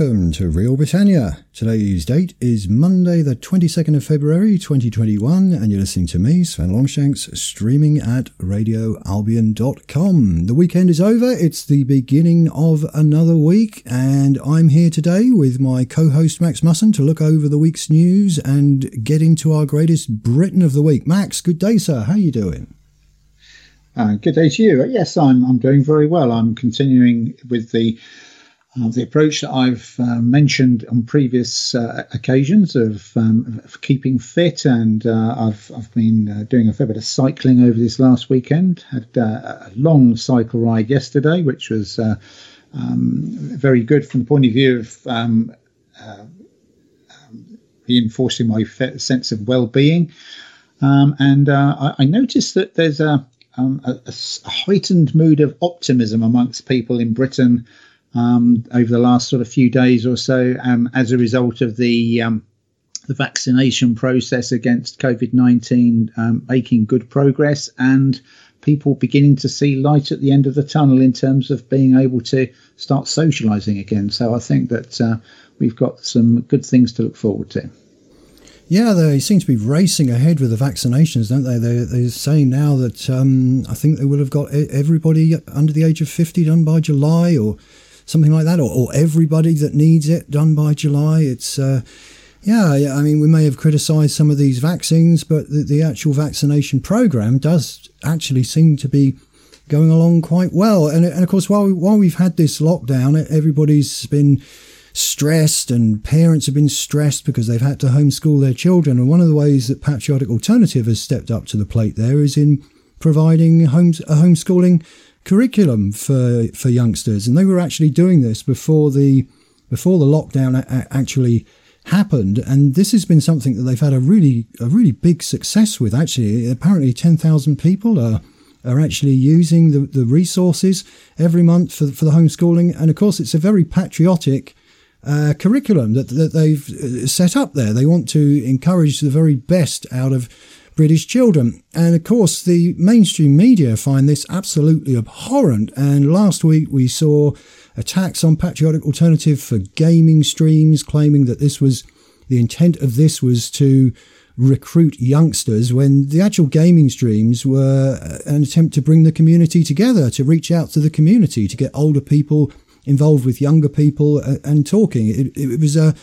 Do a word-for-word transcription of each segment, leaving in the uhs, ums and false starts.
welcome to Real Britannia. Today's date is Monday the twenty-second of February twenty twenty-one, and you're listening to me, Sven Longshanks, streaming at radio albion dot com. The weekend is over, it's the beginning of another week, and I'm here today with my co-host Max Musson to look over the week's news and get into our greatest Britain of the week. Max, good day, sir. How are you doing? Uh, good day to you. Yes, I'm I'm doing very well. I'm continuing with the uh, the approach that I've uh, mentioned on previous uh, occasions of, um, of keeping fit, and uh, I've I've been uh, doing a fair bit of cycling over this last weekend. Had uh, a long cycle ride yesterday, which was uh, um, very good from the point of view of um, uh, um, reinforcing my fe- sense of well-being. Um, and uh, I, I noticed that there's a Um, a, a heightened mood of optimism amongst people in Britain um, over the last sort of few days or so, um, as a result of the um, the vaccination process against COVID nineteen um, making good progress, and people beginning to see light at the end of the tunnel in terms of being able to start socialising again. So I think that uh, we've got some good things to look forward to. Yeah, they seem to be racing ahead with the vaccinations, don't they? They're, they're saying now that um, I think they will have got everybody under the age of fifty done by July or something like that, or, or everybody that needs it done by July. It's, uh, yeah, I mean, we may have criticised some of these vaccines, but the, the actual vaccination programme does actually seem to be going along quite well. And, and of course, while, we, while we've had this lockdown, everybody's been stressed, and parents have been stressed because they've had to homeschool their children. And one of the ways that Patriotic Alternative has stepped up to the plate there is in providing homes, a homeschooling curriculum for for youngsters. And they were actually doing this before the before the lockdown a- actually happened. And this has been something that they've had a really a really big success with. Actually, apparently ten thousand people are are actually using the, the resources every month for for the homeschooling. And of course, it's a very patriotic Uh, curriculum that, that they've set up there. They want to encourage the very best out of British children. And of course, the mainstream media find this absolutely abhorrent. And last week we saw attacks on Patriotic Alternative for gaming streams, claiming that this was the intent of this was to recruit youngsters, when the actual gaming streams were an attempt to bring the community together, to reach out to the community, to get older people involved with younger people and talking. It, it was a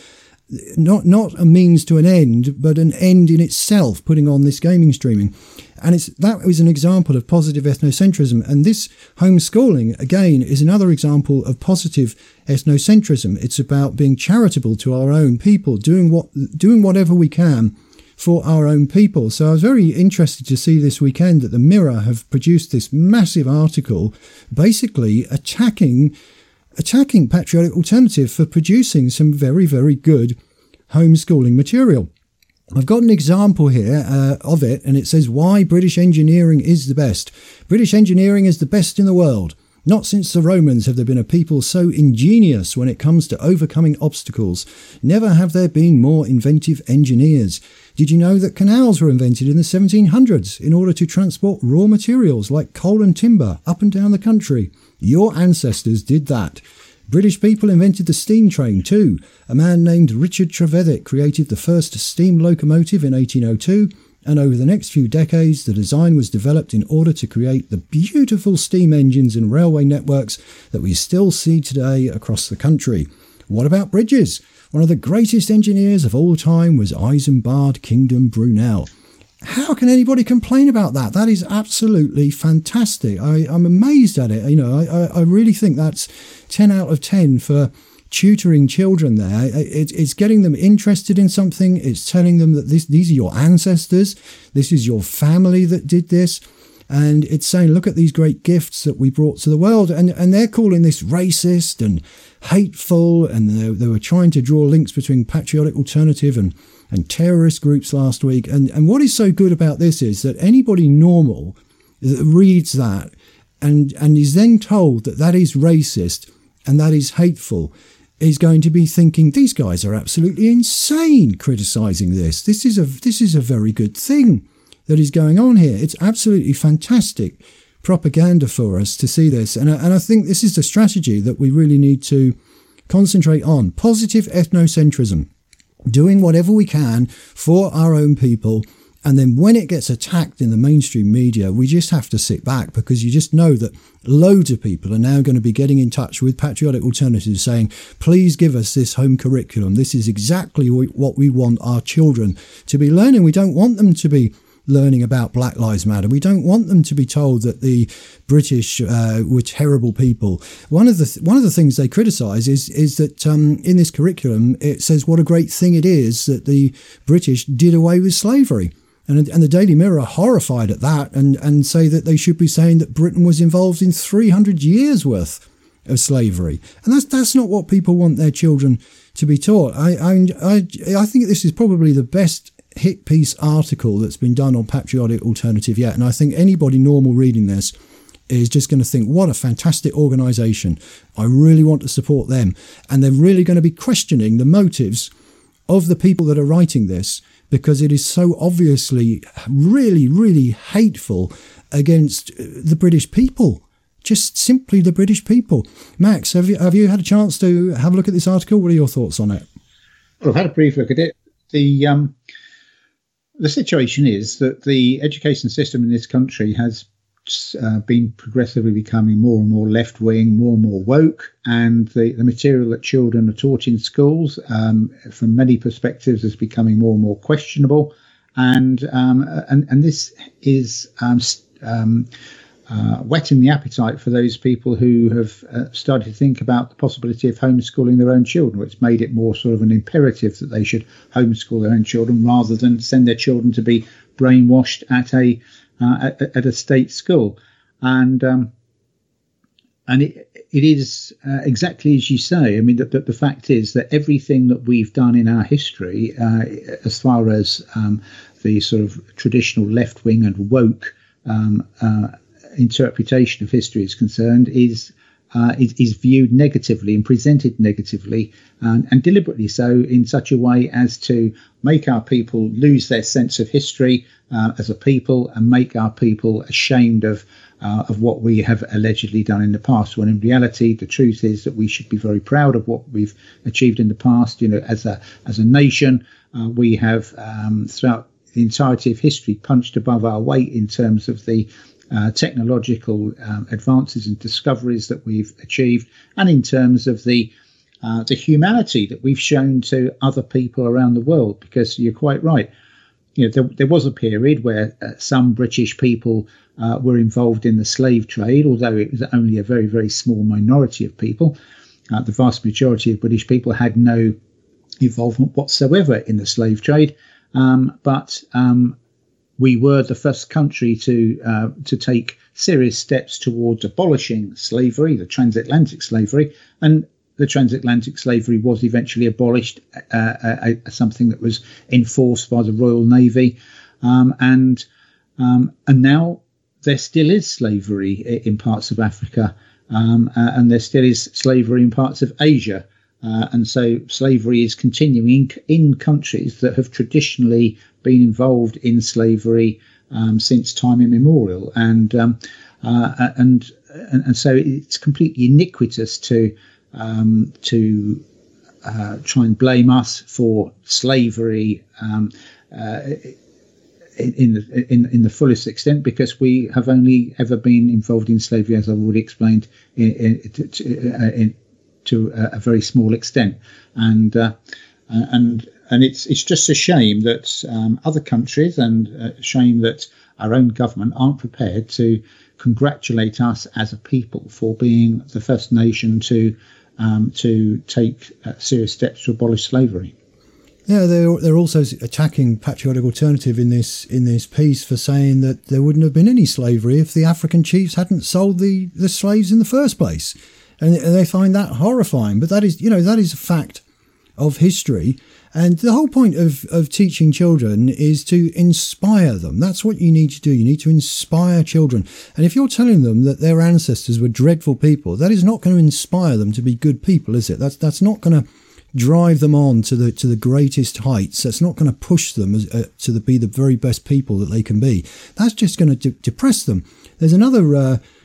not not a means to an end, but an end in itself, putting on this gaming streaming. And it's that was an example of positive ethnocentrism. And this homeschooling, again, is another example of positive ethnocentrism. It's about being charitable to our own people, doing what doing whatever we can for our own people. So I was very interested to see this weekend that the Mirror have produced this massive article basically attacking attacking Patriotic Alternative for producing some very, very good homeschooling material. I've got an example here uh, of it, and it says why British engineering is the best. British engineering is the best in the world. Not since the Romans have there been a people so ingenious when it comes to overcoming obstacles. Never have there been more inventive engineers. Did you know that canals were invented in the seventeen hundreds in order to transport raw materials like coal and timber up and down the country? Your ancestors did that. British people invented the steam train too. A man named Richard Trevithick created the first steam locomotive in eighteen oh two, and over the next few decades the design was developed in order to create the beautiful steam engines and railway networks that we still see today across the country. What about bridges? One of the greatest engineers of all time was Isambard Kingdom Brunel. How can anybody complain about that? That is absolutely fantastic. I, I'm amazed at it. You know, I, I really think that's ten out of ten for tutoring children there. It, it's getting them interested in something. It's telling them that this, these are your ancestors. This is your family that did this. And it's saying, look at these great gifts that we brought to the world. And, and they're calling this racist and hateful. And they, they were trying to draw links between Patriotic Alternative and, and terrorist groups last week. And, and what is so good about this is that anybody normal that reads that and, and is then told that that is racist and that is hateful is going to be thinking, these guys are absolutely insane criticising this. This is a this is a very good thing that is going on here. It's absolutely fantastic propaganda for us to see this. And I, and I think this is the strategy that we really need to concentrate on positive ethnocentrism, doing whatever we can for our own people. And then when it gets attacked in the mainstream media, we just have to sit back, because you just know that loads of people are now going to be getting in touch with Patriotic Alternatives saying, please give us this home curriculum. This is exactly what we want our children to be learning. We don't want them to be learning about Black Lives Matter. We don't want them to be told that the British uh, were terrible people. One of the th- one of the things they criticise is is that um, in this curriculum it says what a great thing it is that the British did away with slavery. And, and the Daily Mirror are horrified at that and, and say that they should be saying that Britain was involved in three hundred years worth of slavery. And that's that's not what people want their children to be taught. I I I, I think this is probably the best hit piece article that's been done on Patriotic Alternative yet. And I think anybody normal reading this is just going to think, what a fantastic organisation. I really want to support them. And they're really going to be questioning the motives of the people that are writing this, because it is so obviously really, really hateful against the British people. Just simply the British people. Max, have you have you had a chance to have a look at this article? What are your thoughts on it? Well, I've had a brief look at it. The um, the situation is that the education system in this country has uh, been progressively becoming more and more left-wing, more and more woke, and the, the material that children are taught in schools, um, from many perspectives, is becoming more and more questionable. And um, and, and this is um, um, uh, whetting the appetite for those people who have uh, started to think about the possibility of homeschooling their own children. It's made it more sort of an imperative that they should homeschool their own children rather than send their children to be brainwashed at a uh, at, at a state school. And um, and it it is uh, exactly as you say. I mean, the, the, the fact is that everything that we've done in our history, uh, as far as um, the sort of traditional left wing and woke um, uh, interpretation of history is concerned, is uh, is, is viewed negatively and presented negatively, and, and deliberately so, in such a way as to make our people lose their sense of history uh, as a people, and make our people ashamed of uh, of what we have allegedly done in the past. When in reality, the truth is that we should be very proud of what we've achieved in the past. You know, as a as a nation, uh, we have um, throughout the entirety of history punched above our weight in terms of the Uh, technological um, advances and discoveries that we've achieved, and in terms of the uh, the humanity that we've shown to other people around the world. Because you're quite right, you know, there, there was a period where uh, some British people uh, were involved in the slave trade, although it was only a very, very small minority of people. Uh, the vast majority of British people had no involvement whatsoever in the slave trade, um, but um, we were the first country to uh, to take serious steps towards abolishing slavery, the transatlantic slavery, and the transatlantic slavery was eventually abolished, uh, uh, something that was enforced by the Royal Navy, um, and um, and now there still is slavery in parts of Africa, um, uh, and there still is slavery in parts of Asia. Uh, and so slavery is continuing in countries that have traditionally been involved in slavery um, since time immemorial. And, um, uh, and and and so it's completely iniquitous to um, to uh, try and blame us for slavery um, uh, in in the, in in the fullest extent, because we have only ever been involved in slavery, as I've already explained, in, in, in to a, a very small extent, and uh, and and it's it's just a shame that um, other countries, and a shame that our own government aren't prepared to congratulate us as a people for being the first nation to um, to take uh, serious steps to abolish slavery. Yeah, they're they're also attacking Patriotic Alternative in this in this piece for saying that there wouldn't have been any slavery if the African chiefs hadn't sold the, the slaves in the first place. And they find that horrifying. But that is, you know, that is a fact of history. And the whole point of, of teaching children is to inspire them. That's what you need to do. You need to inspire children. And if you're telling them that their ancestors were dreadful people, that is not going to inspire them to be good people, is it? That's that's not going to drive them on to the to the greatest heights. That's not going to push them as, uh, to the, be the very best people that they can be. That's just going to de- depress them. There's another Uh,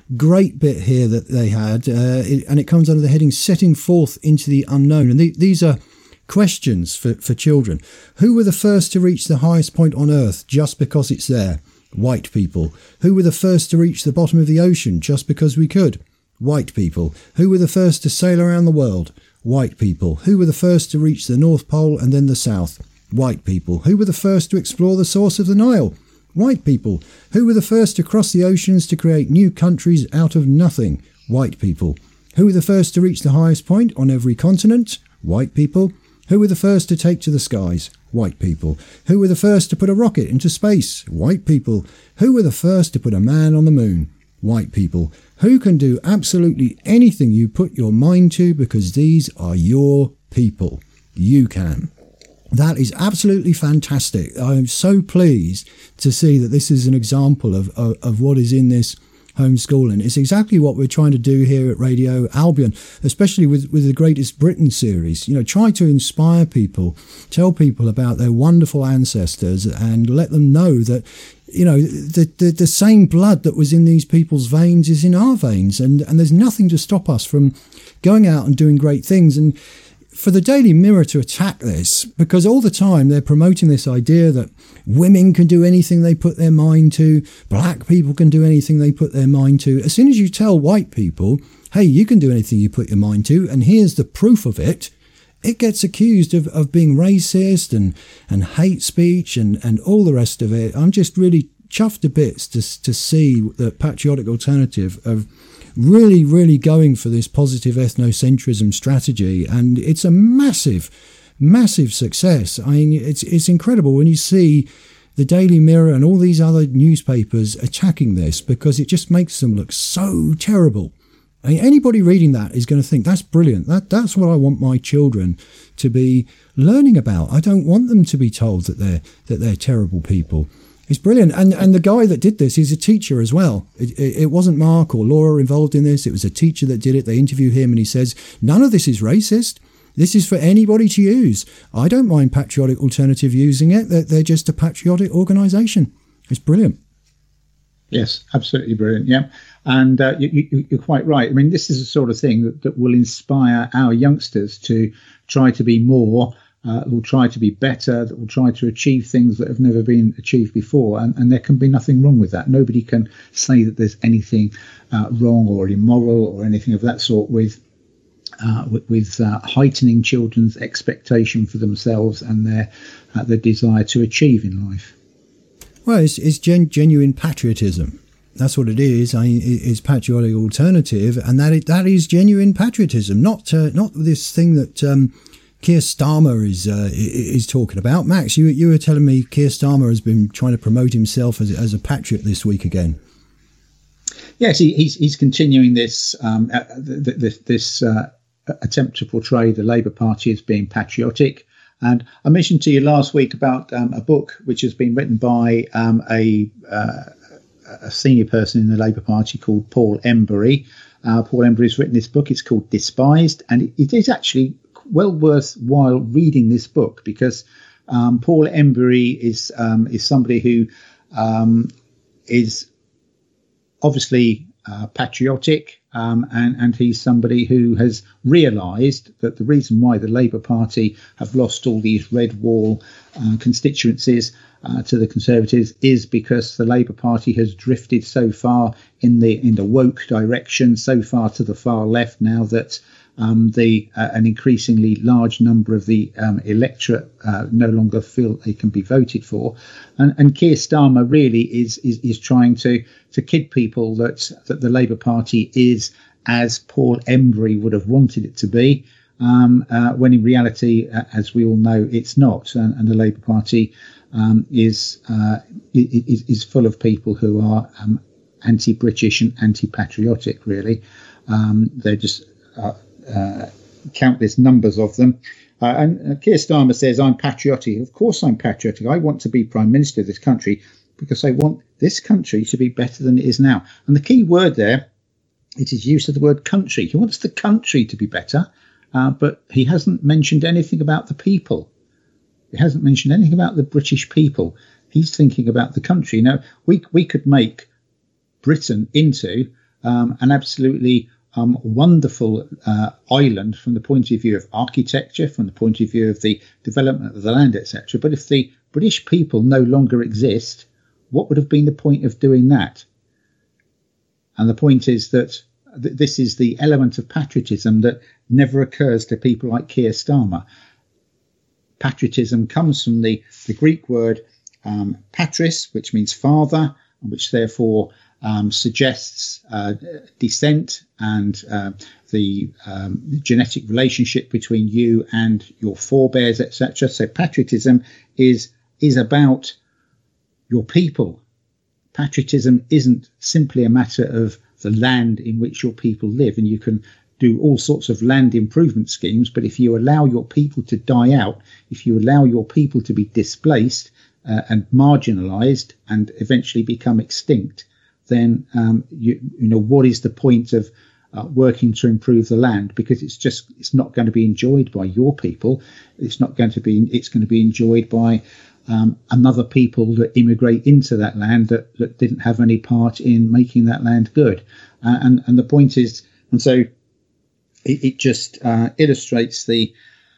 great bit here that they had, uh, it, and it comes under the heading Setting Forth into the Unknown. And the, these are questions for, for children. Who were the first to reach the highest point on Earth just because it's there? White people. Who were the first to reach the bottom of the ocean just because we could? White people. Who were the first to sail around the world? White people. Who were the first to reach the North Pole and then the South? White people. Who were the first to explore the source of the Nile? White people. Who were the first to cross the oceans to create new countries out of nothing? White people. Who were the first to reach the highest point on every continent? White people. Who were the first to take to the skies? White people. Who were the first to put a rocket into space? White people. Who were the first to put a man on the moon? White people. Who can do absolutely anything you put your mind to because these are your people? You can. That is absolutely fantastic. I'm so pleased to see that this is an example of, of, of what is in this homeschooling. It's exactly what we're trying to do here at Radio Albion, especially with, with the Greatest Britain series. You know, try to inspire people, tell people about their wonderful ancestors and let them know that, you know, the, the, the same blood that was in these people's veins is in our veins. And, and there's nothing to stop us from going out and doing great things. And for the Daily Mirror to attack this, because all the time they're promoting this idea that women can do anything they put their mind to, black people can do anything they put their mind to. As soon as you tell white people, hey, you can do anything you put your mind to, and here's the proof of it, it gets accused of, of being racist and, and hate speech and, and all the rest of it. I'm just really chuffed to bits to, to see the Patriotic Alternative of really, really going for this positive ethnocentrism strategy. And it's a massive, massive success. I mean, it's it's incredible when you see the Daily Mirror and all these other newspapers attacking this, because it just makes them look so terrible. I mean, anybody reading that is going to think, that's brilliant. That That's what I want my children to be learning about. I don't want them to be told that they're that they're terrible people. It's brilliant. And and the guy that did this is a teacher as well. It, it, it wasn't Mark or Laura involved in this. It was a teacher that did it. They interview him and he says, none of this is racist. This is for anybody to use. I don't mind Patriotic Alternative using it. They're, they're just a patriotic organisation. It's brilliant. Yes, absolutely brilliant. Yeah. And uh, you, you, you're quite right. I mean, this is the sort of thing that, that will inspire our youngsters to try to be more, uh, will try to be better, that will try to achieve things that have never been achieved before. And, and there can be nothing wrong with that. Nobody can say that there's anything uh, wrong or immoral or anything of that sort with uh, with, with uh, heightening children's expectation for themselves and their uh, their desire to achieve in life. Well, it's, it's gen- genuine patriotism. That's what it is. I mean, it's Patriotic Alternative, and that is, that is genuine patriotism, not uh, not this thing that um, Keir Starmer is uh, is talking about. Max, you you were telling me Keir Starmer has been trying to promote himself as as a patriot this week again. Yes, he, he's he's continuing this um, uh, this, this uh, attempt to portray the Labour Party as being patriotic. And I mentioned to you last week about um, a book which has been written by um, a, uh, a senior person in the Labour Party called Paul Embury. Uh, Paul Embury has written this book. It's called Despised, and it, it is actually well worthwhile reading this book, because um, Paul Embury is um, is somebody who um, is obviously uh, patriotic. Um, and, and he's somebody who has realised that the reason why the Labour Party have lost all these red wall uh, constituencies uh, to the Conservatives is because the Labour Party has drifted so far in the in the woke direction, so far to the far left now that um, the uh, an increasingly large number of the um, electorate uh, no longer feel they can be voted for. And, and Keir Starmer really is, is is trying to to kid people that that the Labour Party is as Paul Embury would have wanted it to be, um, uh, when in reality, uh, as we all know, it's not. And, and the Labour Party um, is, uh, is is full of people who are um, anti-British and anti-patriotic. Really, um, they're just uh, uh, countless numbers of them. Uh, and uh, Keir Starmer says, I'm patriotic. Of course I'm patriotic. I want to be Prime Minister of this country because I want this country to be better than it is now. And the key word there, it is use of the word country. He wants the country to be better, uh, but he hasn't mentioned anything about the people. He hasn't mentioned anything about the British people. He's thinking about the country. Now, we we could make Britain into um, an absolutely um, wonderful uh, island from the point of view of architecture, from the point of view of the development of the land, et cetera. But if the British people no longer exist, what would have been the point of doing that? And the point is that th- this is the element of patriotism that never occurs to people like Keir Starmer. Patriotism comes from the, the Greek word um, patris, which means father, which therefore um, suggests uh, descent and uh, the um, genetic relationship between you and your forebears, et cetera. So patriotism is is about your people. Patriotism isn't simply a matter of the land in which your people live, and you can do all sorts of land improvement schemes, but if you allow your people to die out, if you allow your people to be displaced uh, and marginalised and eventually become extinct, then um, you, you know what is the point of uh, working to improve the land? Because it's just it's not going to be enjoyed by your people. It's not going to be. It's going to be enjoyed by um, another people that immigrate into that land that, that didn't have any part in making that land good. Uh, and and the point is, and so. It, it just uh, illustrates the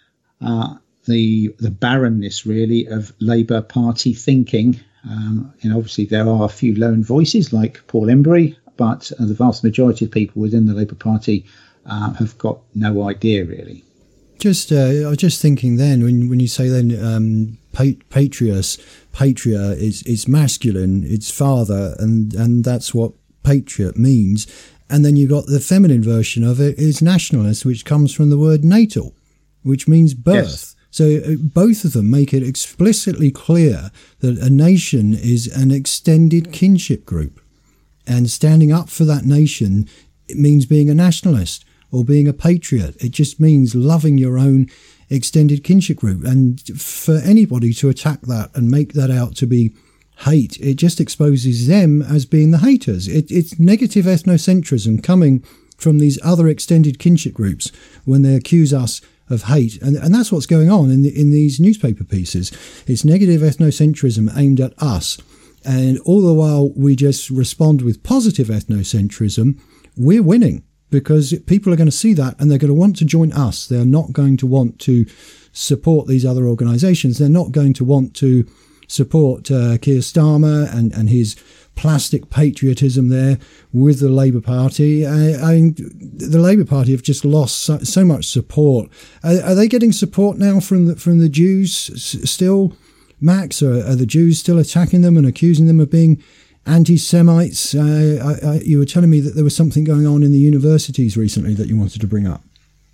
uh, the the barrenness, really, of Labour Party thinking. Um, and obviously, there are a few lone voices like Paul Embury, but uh, the vast majority of people within the Labour Party uh, have got no idea, really. Just, uh, I was just thinking then, when when you say then um, pat- patrios, patria is is masculine, it's father, and and that's what patriot means. And then you've got the feminine version of it is nationalist, which comes from the word natal, which means birth. Yes. So uh, both of them make it explicitly clear that a nation is an extended kinship group. And standing up for that nation, it means being a nationalist or being a patriot. It just means loving your own extended kinship group. And for anybody to attack that and make that out to be hate, it just exposes them as being the haters. It, it's negative ethnocentrism coming from these other extended kinship groups when they accuse us of hate, and and that's what's going on in the, in these newspaper pieces. It's negative ethnocentrism aimed at us, and all the while we just respond with positive ethnocentrism. We're winning because people are going to see that and they're going to want to join us. They're not going to want to support these other organisations. They're not going to want to support uh, Keir Starmer and, and his plastic patriotism there with the Labour Party. I, I mean, the Labour Party have just lost so, so much support. Are, are they getting support now from the, from the Jews s- still, Max? Or are the Jews still attacking them and accusing them of being anti-Semites? Uh, I, I, you were telling me that there was something going on in the universities recently that you wanted to bring up.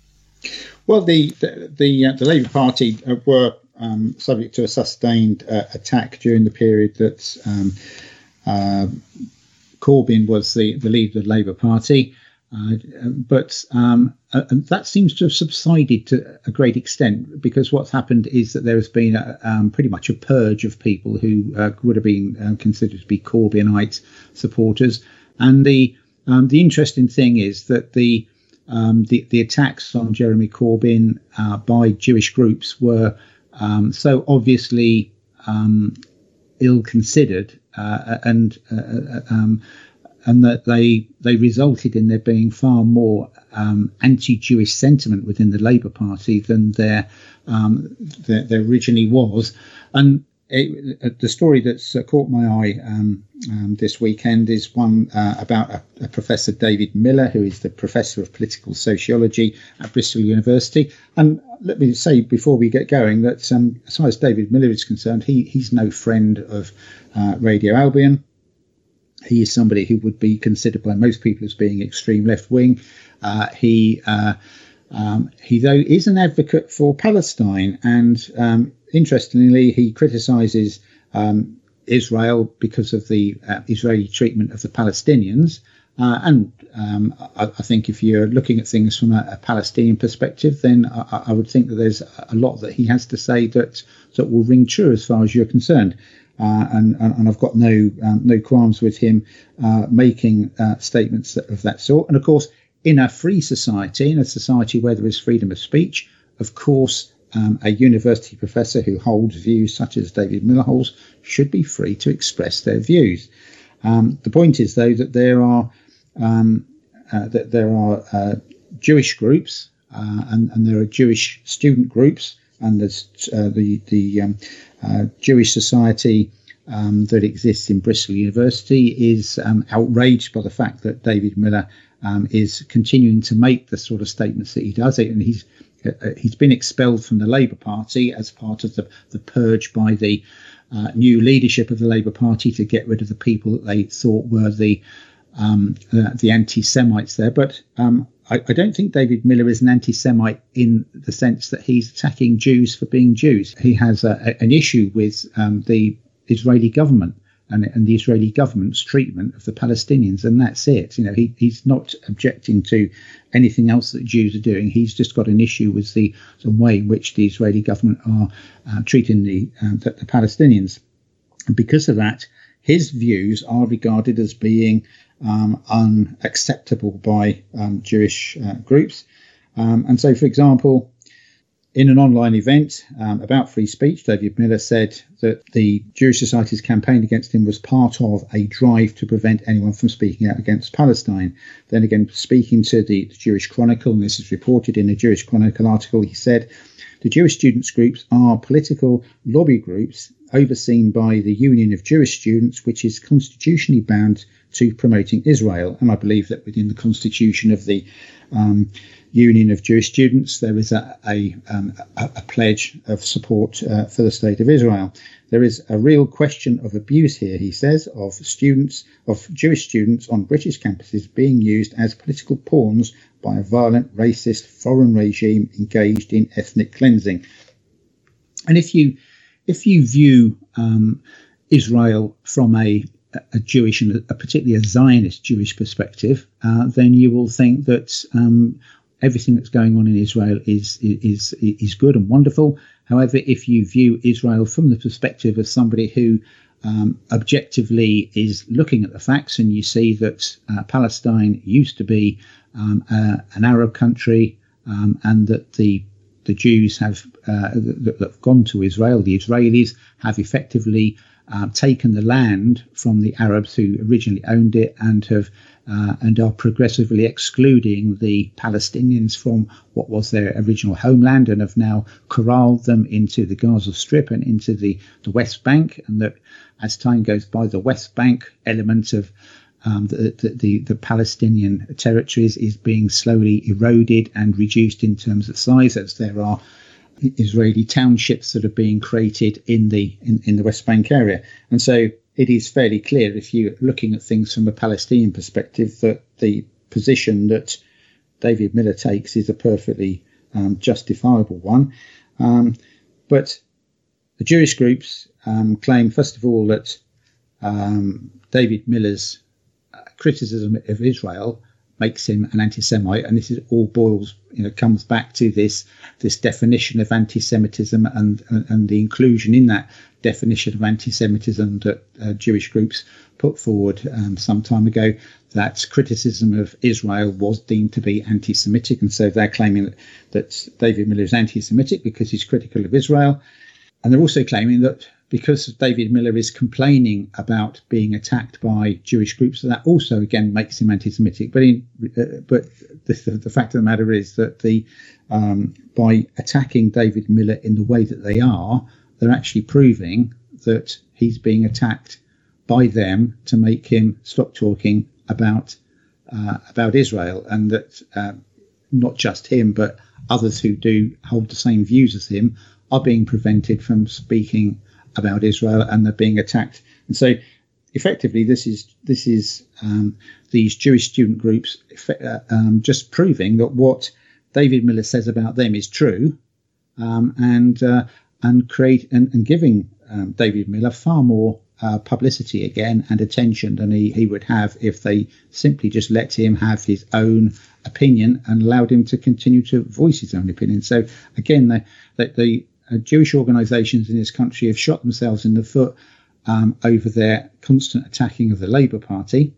Well, the the the, uh, the Labour Party were Um, subject to a sustained uh, attack during the period that um, uh, Corbyn was the, the leader of the Labour Party. Uh, but um, uh, that seems to have subsided to a great extent, because what's happened is that there has been a, um, pretty much a purge of people who uh, would have been uh, considered to be Corbynite supporters. And the um, the interesting thing is that the um, the, the attacks on Jeremy Corbyn uh, by Jewish groups were Um, so obviously um, ill-considered, uh, and uh, um, and that they they resulted in there being far more um, anti-Jewish sentiment within the Labour Party than there um, there, there originally was. And it, the story that's uh, caught my eye um, um, this weekend is one uh, about a, a Professor David Miller, who is the Professor of Political Sociology at Bristol University. And let me say before we get going that um, as far as David Miller is concerned, he, he's no friend of uh, Radio Albion. He is somebody who would be considered by most people as being extreme left-wing. Uh, he, uh, um, he, though, is an advocate for Palestine, and um, interestingly, he criticises um, Israel because of the uh, Israeli treatment of the Palestinians. Uh, and um, I, I think if you're looking at things from a, a Palestinian perspective, then I, I would think that there's a lot that he has to say that that will ring true as far as you're concerned. Uh, and, and I've got no um, no qualms with him uh, making uh, statements of that sort. And of course, in a free society, in a society where there is freedom of speech, of course, um, a university professor who holds views such as David Miller holds should be free to express their views. Um, the point is, though, that there are um, uh, that there are uh, Jewish groups uh, and, and there are Jewish student groups, and there's uh, the the um, uh, Jewish Society um, that exists in Bristol University is um, outraged by the fact that David Miller um, is continuing to make the sort of statements that he does, and he's uh, he's been expelled from the Labour Party as part of the, the purge by the uh, new leadership of the Labour Party to get rid of the people that they thought were the um, uh, the anti-Semites there. But um, I, I don't think David Miller is an anti-Semite in the sense that he's attacking Jews for being Jews. He has a, a, an issue with um, the Israeli government and, and the Israeli government's treatment of the Palestinians, and that's it. You know, he, he's not objecting to anything else that Jews are doing. He's just got an issue with the, the way in which the Israeli government are uh, treating the, uh, the the Palestinians. And because of that, his views are regarded as being um, unacceptable by um, Jewish uh, groups. Um, and so, for example, in an online event um, about free speech, David Miller said that the Jewish Society's campaign against him was part of a drive to prevent anyone from speaking out against Palestine. Then again, speaking to the, the Jewish Chronicle, and this is reported in a Jewish Chronicle article, he said, the Jewish students groups are political lobby groups overseen by the Union of Jewish Students, which is constitutionally bound to promoting Israel. And I believe that within the constitution of the um, Union of Jewish Students, there is a, a, um, a, a pledge of support uh, for the State of Israel. There is a real question of abuse here, he says, of students, of Jewish students on British campuses being used as political pawns by a violent, racist, foreign regime engaged in ethnic cleansing. And if you if you view um, Israel from a a Jewish and a, particularly a Zionist Jewish perspective, uh, then you will think that um, everything that's going on in Israel is is is good and wonderful. However, if you view Israel from the perspective of somebody who um, objectively is looking at the facts, and you see that uh, Palestine used to be um, uh, an Arab country, um, and that the the Jews have uh, that have gone to Israel, the Israelis have effectively Uh, taken the land from the Arabs who originally owned it, and have uh, and are progressively excluding the Palestinians from what was their original homeland, and have now corralled them into the Gaza Strip and into the, the West Bank. And that as time goes by, the West Bank element of um, the, the, the, the Palestinian territories is being slowly eroded and reduced in terms of size, as there are Israeli townships that are being created in the in, in the West Bank area. And so it is fairly clear, if you're looking at things from a Palestinian perspective, that the position that David Miller takes is a perfectly um, justifiable one. Um, but the Jewish groups um, claim, first of all, that um, David Miller's uh, criticism of Israel makes him an anti-Semite, and this is all boils, you know, comes back to this this definition of anti-Semitism and and, and the inclusion in that definition of anti-Semitism that uh, Jewish groups put forward um, some time ago, that criticism of Israel was deemed to be anti-Semitic, and so they're claiming that, that David Miller is anti-Semitic because he's critical of Israel. And they're also claiming that because David Miller is complaining about being attacked by Jewish groups, that also again makes him anti-Semitic. But in, uh, but the, the fact of the matter is that the um, by attacking David Miller in the way that they are, they're actually proving that he's being attacked by them to make him stop talking about uh, about Israel, and that uh, not just him, but others who do hold the same views as him are being prevented from speaking about Israel, and they're being attacked. And so effectively this is this is um, these Jewish student groups uh, um, just proving that what David Miller says about them is true, um, and uh, and create and, and giving um, David Miller far more uh, publicity again and attention than he, he would have if they simply just let him have his own opinion and allowed him to continue to voice his own opinion. So again, the, the, the uh, Jewish organisations in this country have shot themselves in the foot um, over their constant attacking of the Labour Party,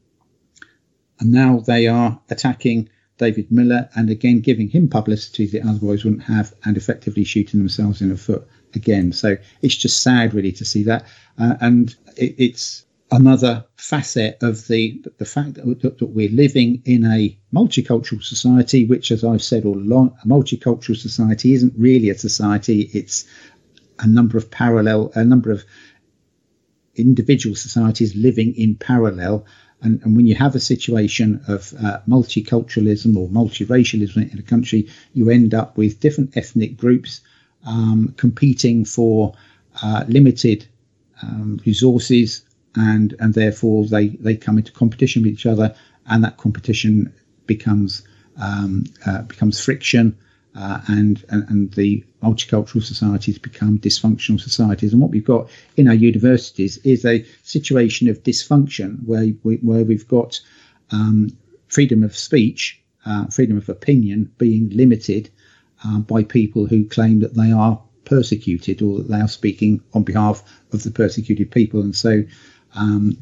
and now they are attacking David Miller and again giving him publicity that otherwise wouldn't have, and effectively shooting themselves in the foot again. So it's just sad really to see that, uh, and it, it's another facet of the the fact that, that we're living in a multicultural society, which, as I've said all along, a multicultural society isn't really a society. It's a number of parallel, a number of individual societies living in parallel. And, and when you have a situation of uh, multiculturalism or multiracialism in a country, you end up with different ethnic groups um, competing for uh, limited um, resources, and and therefore they, they come into competition with each other, and that competition becomes um, uh, becomes friction, uh, and, and and the multicultural societies become dysfunctional societies. And what we've got in our universities is a situation of dysfunction where we, where we've got um, freedom of speech, uh, freedom of opinion being limited uh, by people who claim that they are persecuted, or that they are speaking on behalf of the persecuted people. And so um,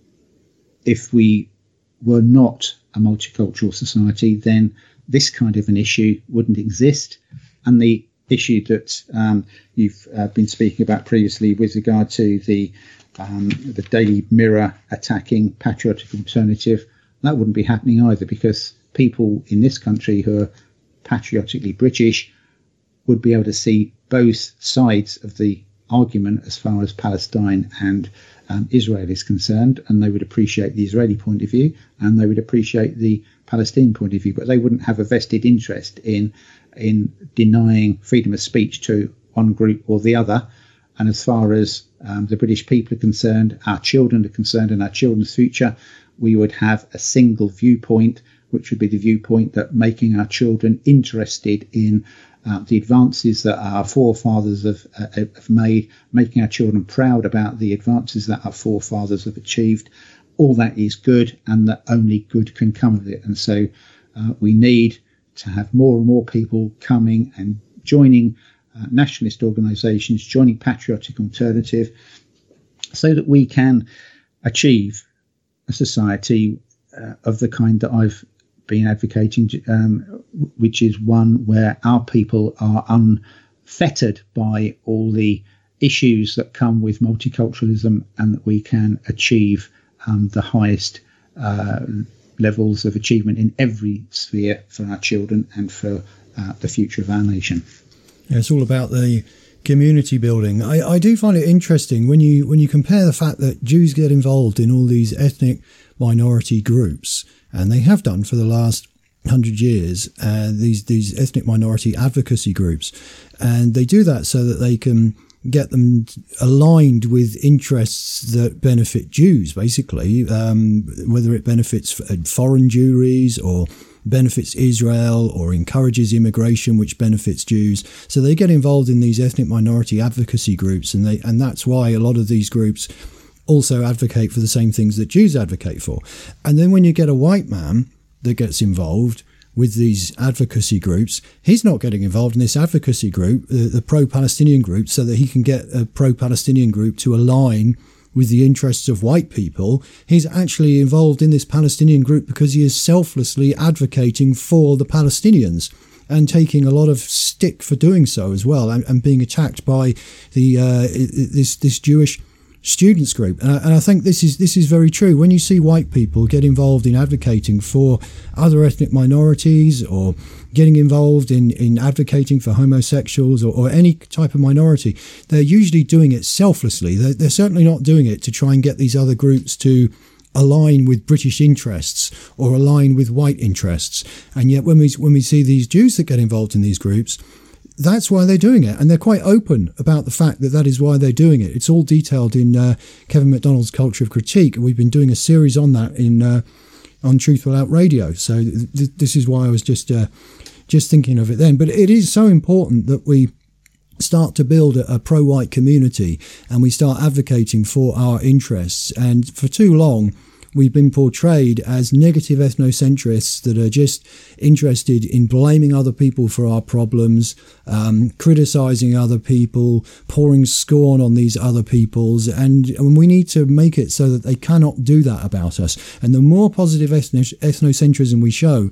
if we were not a multicultural society, then this kind of an issue wouldn't exist. And the issue that um, you've uh, been speaking about previously with regard to the um, the Daily Mirror attacking Patriotic Alternative, that wouldn't be happening either, because people in this country who are patriotically British would be able to see both sides of the argument as far as Palestine and um, Israel is concerned, and they would appreciate the Israeli point of view and they would appreciate the Palestinian point of view, but they wouldn't have a vested interest in in denying freedom of speech to one group or the other. And as far as um, the British people are concerned, our children are concerned, and our children's future, we would have a single viewpoint, which would be the viewpoint that making our children interested in uh, the advances that our forefathers have, uh, have made, making our children proud about the advances that our forefathers have achieved. All that is good, and that only good can come of it. And so uh, we need to have more and more people coming and joining uh, nationalist organisations, joining Patriotic Alternative, so that we can achieve a society uh, of the kind that I've been advocating, um, which is one where our people are unfettered by all the issues that come with multiculturalism, and that we can achieve um, the highest uh, levels of achievement in every sphere for our children and for uh, the future of our nation. Yeah, it's all about the community building. I, I do find it interesting when you when you compare the fact that Jews get involved in all these ethnic minority groups, and they have done for the last hundred years, uh, these these ethnic minority advocacy groups, and they do that so that they can get them aligned with interests that benefit Jews, basically, um, whether it benefits foreign Jewries or benefits Israel or encourages immigration, which benefits Jews. So they get involved in these ethnic minority advocacy groups, and they and that's why a lot of these groups also advocate for the same things that Jews advocate for. And then when you get a white man that gets involved with these advocacy groups, he's not getting involved in this advocacy group, the, the pro-Palestinian group, so that he can get a pro-Palestinian group to align with the interests of white people. He's actually involved in this Palestinian group because he is selflessly advocating for the Palestinians and taking a lot of stick for doing so as well, and, and being attacked by the uh, this this Jewish students group. And I, and I think this is this is very true. When you see white people get involved in advocating for other ethnic minorities, or getting involved in, in advocating for homosexuals, or, or any type of minority, they're usually doing it selflessly. They're, they're certainly not doing it to try and get these other groups to align with British interests or align with white interests. And yet when we when we see these Jews that get involved in these groups, that's why they're doing it, and they're quite open about the fact that that is why they're doing it. It's all detailed in uh, Kevin MacDonald's Culture of Critique, and we've been doing a series on that in uh, on Truth Without Radio. So th- this is why I was just uh, just thinking of it then. But it is so important that we start to build a, a pro-white community, and we start advocating for our interests. And for too long, we've been portrayed as negative ethnocentrists that are just interested in blaming other people for our problems, um, criticizing other people, pouring scorn on these other peoples. And, and we need to make it so that they cannot do that about us. And the more positive ethno- ethnocentrism we show,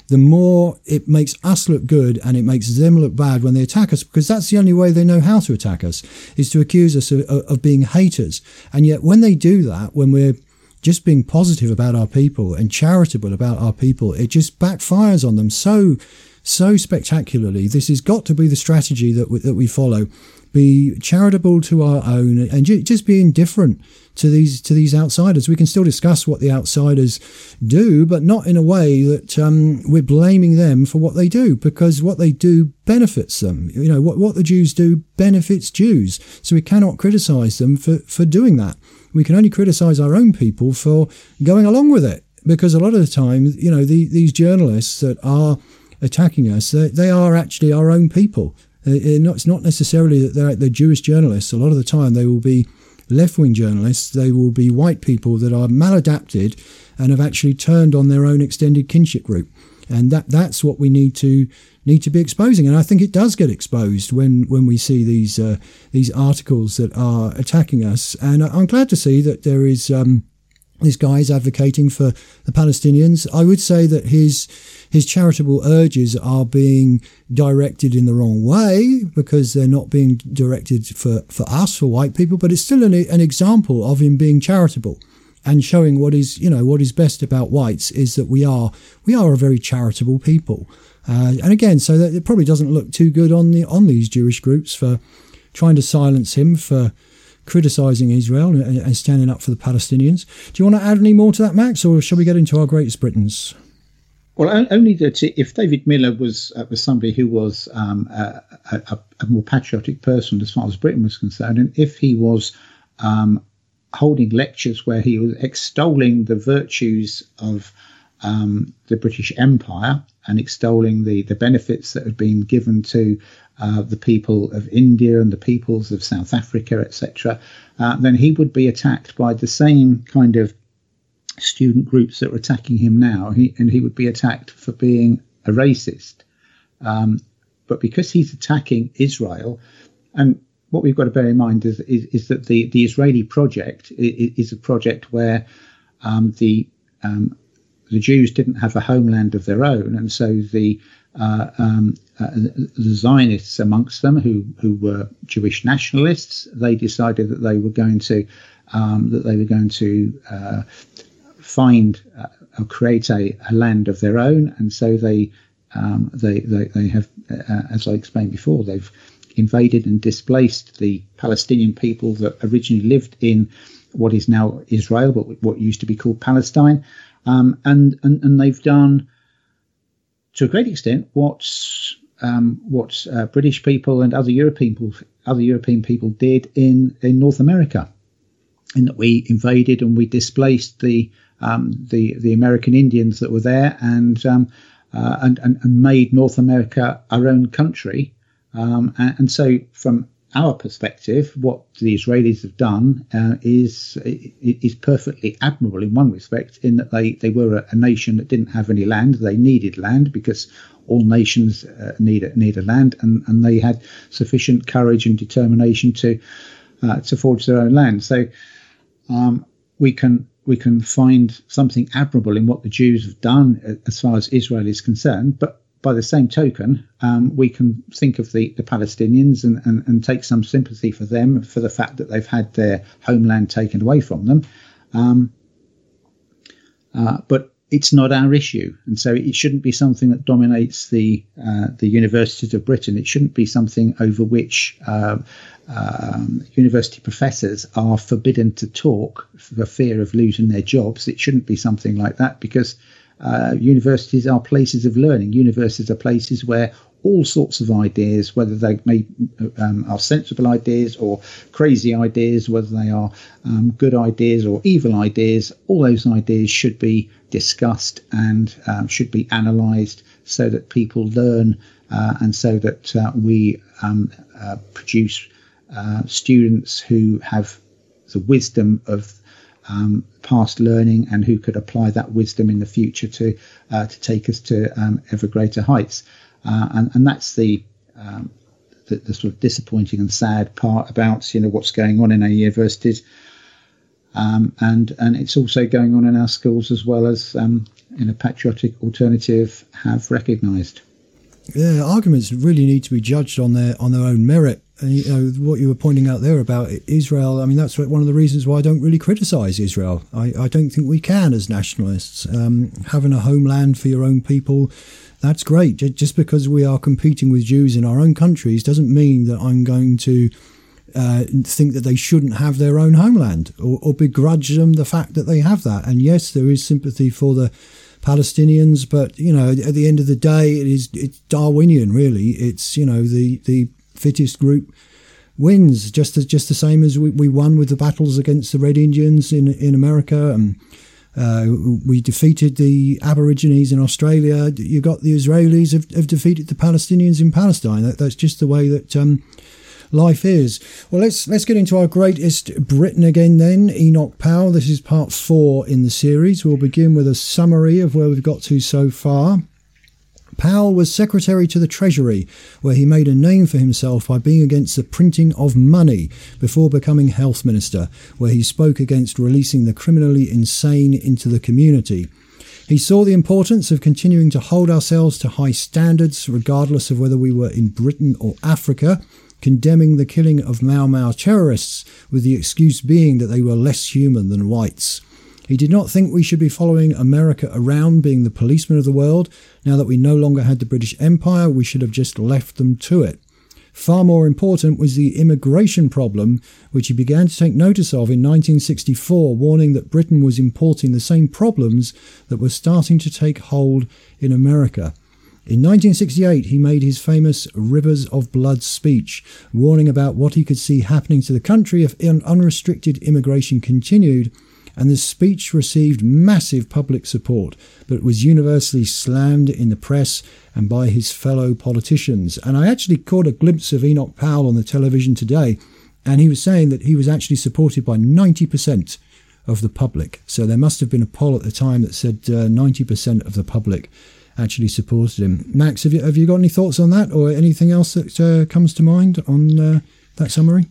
the more it makes us look good and it makes them look bad when they attack us, because that's the only way they know how to attack us, is to accuse us of, of being haters. And yet when they do that, when we're just being positive about our people and charitable about our people, it just backfires on them so, so spectacularly. This has got to be the strategy that we, that we follow. Be charitable to our own and just be indifferent to these to these outsiders. We can still discuss what the outsiders do, but not in a way that um, we're blaming them for what they do, because what they do benefits them. You know, what, what the Jews do benefits Jews. So we cannot criticize them for, for doing that. We can only criticize our own people for going along with it, because a lot of the time, you know, the, these journalists that are attacking us, they, they are actually our own people. It's not necessarily that they're, they're Jewish journalists. A lot of the time they will be left-wing journalists. They will be white people that are maladapted and have actually turned on their own extended kinship group. And that that's what we need to need to be exposing. And I think it does get exposed when, when we see these uh, these articles that are attacking us. And I'm glad to see that there is um, this guy is advocating for the Palestinians. I would say that his his charitable urges are being directed in the wrong way, because they're not being directed for, for us, for white people, but it's still an, an example of him being charitable and showing what is, you know, what is best about whites is that we are we are a very charitable people. Uh, and again, so that it probably doesn't look too good on the on these Jewish groups for trying to silence him for criticising Israel and, and standing up for the Palestinians. Do you want to add any more to that, Max, or shall we get into our greatest Britons? Well, only that if David Miller was uh, was somebody who was um, a, a, a more patriotic person as far as Britain was concerned, and if he was um, holding lectures where he was extolling the virtues of um, the British Empire and extolling the, the benefits that had been given to uh, the people of India and the peoples of South Africa, et cetera, uh, then he would be attacked by the same kind of student groups that are attacking him now, he, and he would be attacked for being a racist. Um, but because he's attacking Israel, and what we've got to bear in mind is, is, is that the, the Israeli project is, is a project where um, the um, the Jews didn't have a homeland of their own, and so the uh, um, uh, the Zionists amongst them, who who were Jewish nationalists, they decided that they were going to um, that they were going to uh, find uh, or create a, a land of their own, and so they um, they, they they have, uh, as I explained before, they've invaded and displaced the Palestinian people that originally lived in what is now Israel, but what used to be called Palestine, um, and, and and they've done to a great extent what um, what uh, British people and other European people, other European people did in in North America, in that we invaded and we displaced the Um, the the American Indians that were there, and um, uh, and, and and made North America our own country. Um, and, and so, from our perspective, what the Israelis have done uh, is is perfectly admirable in one respect, in that they they were a, a nation that didn't have any land. They needed land, because all nations uh, need a, need a land, and, and they had sufficient courage and determination to uh, to forge their own land. So um, we can. We can find something admirable in what the Jews have done as far as Israel is concerned, but by the same token, um, we can think of the, the Palestinians and, and, and take some sympathy for them, for the fact that they've had their homeland taken away from them. Um, uh, but it's not our issue, and so it shouldn't be something that dominates the uh, the universities of Britain. It shouldn't be something over which uh, um, university professors are forbidden to talk for fear of losing their jobs. It shouldn't be something like that, because uh, universities are places of learning. Universities are places where all sorts of ideas, whether they may um, are sensible ideas or crazy ideas, whether they are um, good ideas or evil ideas, all those ideas should be discussed and um, should be analysed, so that people learn uh, and so that uh, we um, uh, produce uh, students who have the wisdom of um, past learning and who could apply that wisdom in the future to uh, to take us to um, ever greater heights. Uh, and, and that's the, um, the the sort of disappointing and sad part about, you know, what's going on in our universities. Um, and and it's also going on in our schools as well as um, in a patriotic alternative have recognised. Yeah, arguments really need to be judged on their on their own merit. And you know what you were pointing out there about Israel. I mean, that's one of the reasons why I don't really criticise Israel. I, I don't think we can as nationalists. Um, having a homeland for your own people, that's great. Just because we are competing with Jews in our own countries doesn't mean that I'm going to uh, think that they shouldn't have their own homeland or, or begrudge them the fact that they have that. And yes, there is sympathy for the Palestinians, but you know, at the end of the day, it is it's Darwinian, really. It's you know the the fittest group wins, just as just the same as we, we won with the battles against the Red Indians in in America, and uh, we defeated the Aborigines in Australia. You got the Israelis have, have defeated the Palestinians in Palestine. That, that's just the way that um, life is. Well, let's let's get into our greatest Briton again then, Enoch Powell. This is part four in the series. We'll begin with a summary of where we've got to so far. Powell was Secretary to the Treasury, where he made a name for himself by being against the printing of money, before becoming Health Minister, where he spoke against releasing the criminally insane into the community. He saw the importance of continuing to hold ourselves to high standards, regardless of whether we were in Britain or Africa, condemning the killing of Mau Mau terrorists, with the excuse being that they were less human than whites. He did not think we should be following America around, being the policeman of the world. Now that we no longer had the British Empire, we should have just left them to it. Far more important was the immigration problem, which he began to take notice of in nineteen sixty-four, warning that Britain was importing the same problems that were starting to take hold in America. In nineteen sixty-eight, he made his famous Rivers of Blood speech, warning about what he could see happening to the country if unrestricted immigration continued. And the speech received massive public support, but was universally slammed in the press and by his fellow politicians. And I actually caught a glimpse of Enoch Powell on the television today, and he was saying that he was actually supported by ninety percent of the public. So there must have been a poll at the time that said uh, ninety percent of the public actually supported him. Max, have you, have you got any thoughts on that, or anything else that uh, comes to mind on uh, that summary?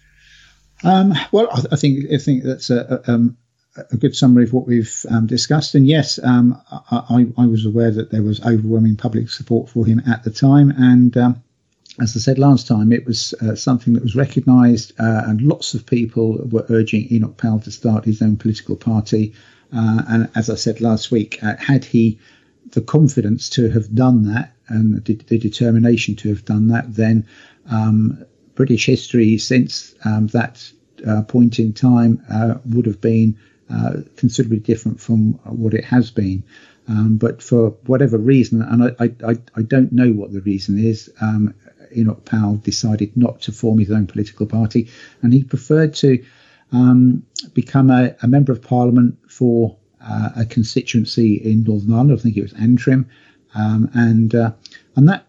Um, well, I, I think I think that's a... a um a good summary of what we've um, discussed. And yes, um, I, I was aware that there was overwhelming public support for him at the time. And um, as I said last time, it was uh, something that was recognised, uh, and lots of people were urging Enoch Powell to start his own political party. Uh, and as I said last week, uh, had he the confidence to have done that and the, the determination to have done that, then um, British history since um, that uh, point in time uh, would have been Uh, considerably different from what it has been. Um, but for whatever reason, and I, I, I don't know what the reason is, um, Enoch Powell decided not to form his own political party, and he preferred to um, become a, a member of parliament for uh, a constituency in Northern Ireland. I think it was Antrim, um, and uh, and that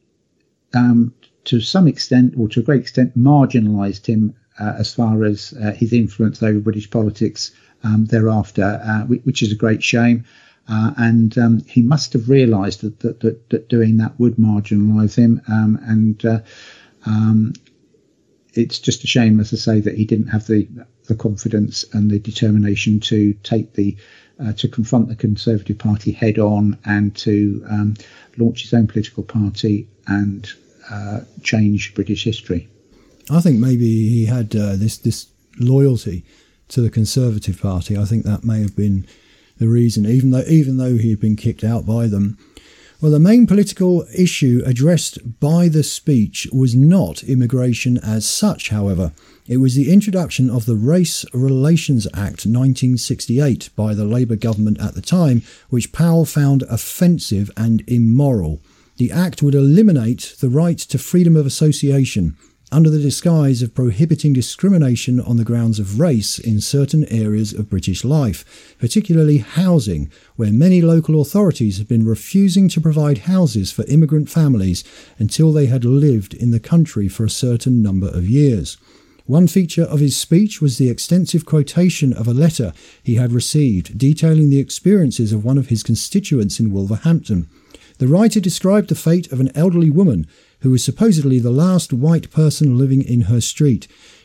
um, to some extent, or to a great extent, marginalised him uh, as far as uh, his influence over British politics Um, thereafter, uh, which is a great shame. Uh, and um, he must have realised that, that, that, that doing that would marginalise him. Um, and uh, um, it's just a shame, as I say, that he didn't have the the confidence and the determination to take the uh, to confront the Conservative Party head on and to um, launch his own political party and uh, change British history. I think maybe he had uh, this this loyalty to the Conservative Party. I think that may have been the reason, even though even though he had been kicked out by them. Well, the main political issue addressed by the speech was not immigration as such, however. It was the introduction of the Race Relations Act nineteen sixty-eight by the Labour government at the time, which Powell found offensive and immoral. The act would eliminate the right to freedom of association, under the disguise of prohibiting discrimination on the grounds of race in certain areas of British life, particularly housing, where many local authorities have been refusing to provide houses for immigrant families until they had lived in the country for a certain number of years. One feature of his speech was the extensive quotation of a letter he had received detailing the experiences of one of his constituents in Wolverhampton. The writer described the fate of an elderly woman who was supposedly the last white person living in her street.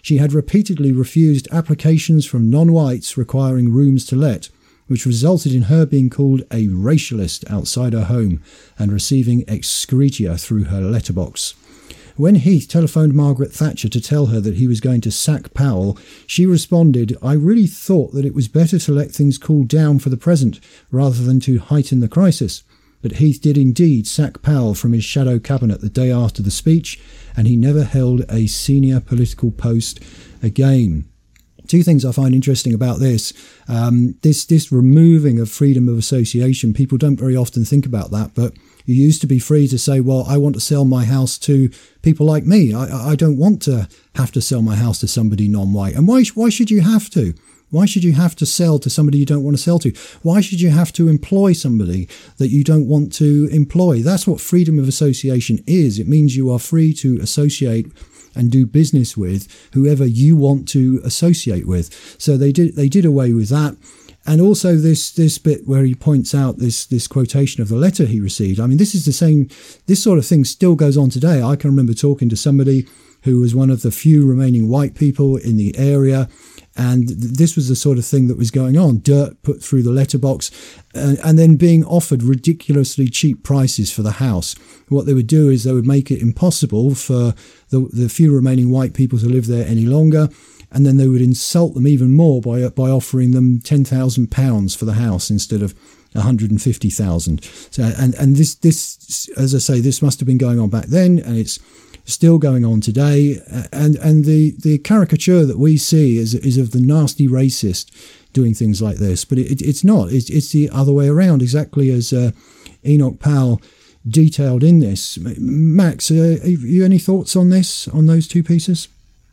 she had repeatedly refused applications from non-whites requiring rooms to let, which resulted in her being called a racialist outside her home and receiving excretia through her letterbox. When Heath telephoned Margaret Thatcher to tell her that he was going to sack Powell, she responded, "I really thought that it was better to let things cool down for the present rather than to heighten the crisis." But Heath did indeed sack Powell from his shadow cabinet the day after the speech, and he never held a senior political post again. Two things I find interesting about this. Um, this this removing of freedom of association, people don't very often think about that, but you used to be free to say, well, I want to sell my house to people like me. I, I don't want to have to sell my house to somebody non-white. And why, why should you have to? Why should you have to sell to somebody you don't want to sell to? Why should you have to employ somebody that you don't want to employ? That's what freedom of association is. It means you are free to associate and do business with whoever you want to associate with. So they did they did away with that. And also this this bit where he points out this this quotation of the letter he received. I mean, this is the same, this sort of thing still goes on today. I can remember talking to somebody who was one of the few remaining white people in the area, and this was the sort of thing that was going on. Dirt put through the letterbox, uh, and then being offered ridiculously cheap prices for the house. What they would do is they would make it impossible for the, the few remaining white people to live there any longer, and then they would insult them even more by by offering them ten thousand pounds for the house instead of one hundred fifty thousand. So, and and this this as I say, this must have been going on back then, and it's still going on today. And and the the caricature that we see is is of the nasty racist doing things like this, but it, it's not. It's it's the other way around, exactly as uh, Enoch Powell detailed in this. Max, uh, have you any thoughts on this, on those two pieces?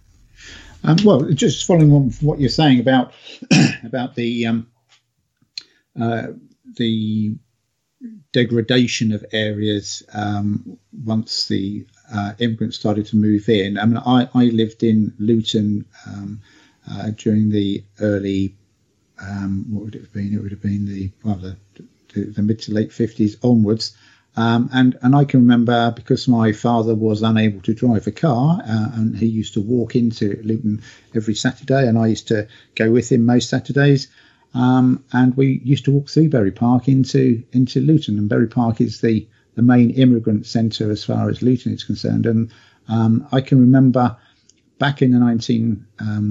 Um, well, just following on from what you're saying about about the um, uh, the degradation of areas um, once the uh, immigrants started to move in. I mean, I, I lived in Luton um, uh, during the early um, what would it have been? It would have been the well the the, the mid to late fifties onwards. Um, and, and I can remember, because my father was unable to drive a car, uh, and he used to walk into Luton every Saturday, and I used to go with him most Saturdays. Um, and we used to walk through Bury Park into into Luton, and Bury Park is the, the main immigrant centre as far as Luton is concerned. And um, I can remember back in the nineteen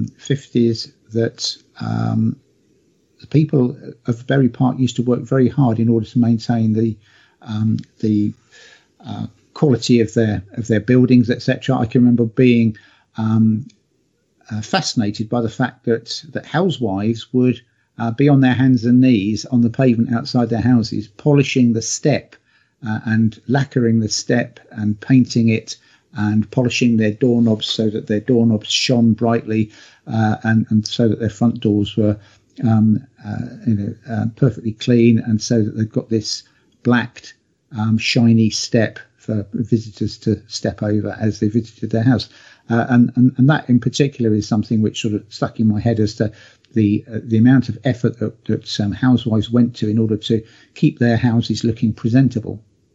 fifties that um, the people of Bury Park used to work very hard in order to maintain the Um, the uh, quality of their of their buildings, et cetera. I can remember being um, uh, fascinated by the fact that that housewives would uh, be on their hands and knees on the pavement outside their houses, polishing the step uh, and lacquering the step and painting it and polishing their doorknobs so that their doorknobs shone brightly, uh, and and so that their front doors were um, uh, you know uh, perfectly clean, and so that they've got this blacked, um, shiny step for visitors to step over as they visited their house, uh, and, and and that in particular is something which sort of stuck in my head as to the uh, the amount of effort that, that um, housewives went to in order to keep their houses looking presentable.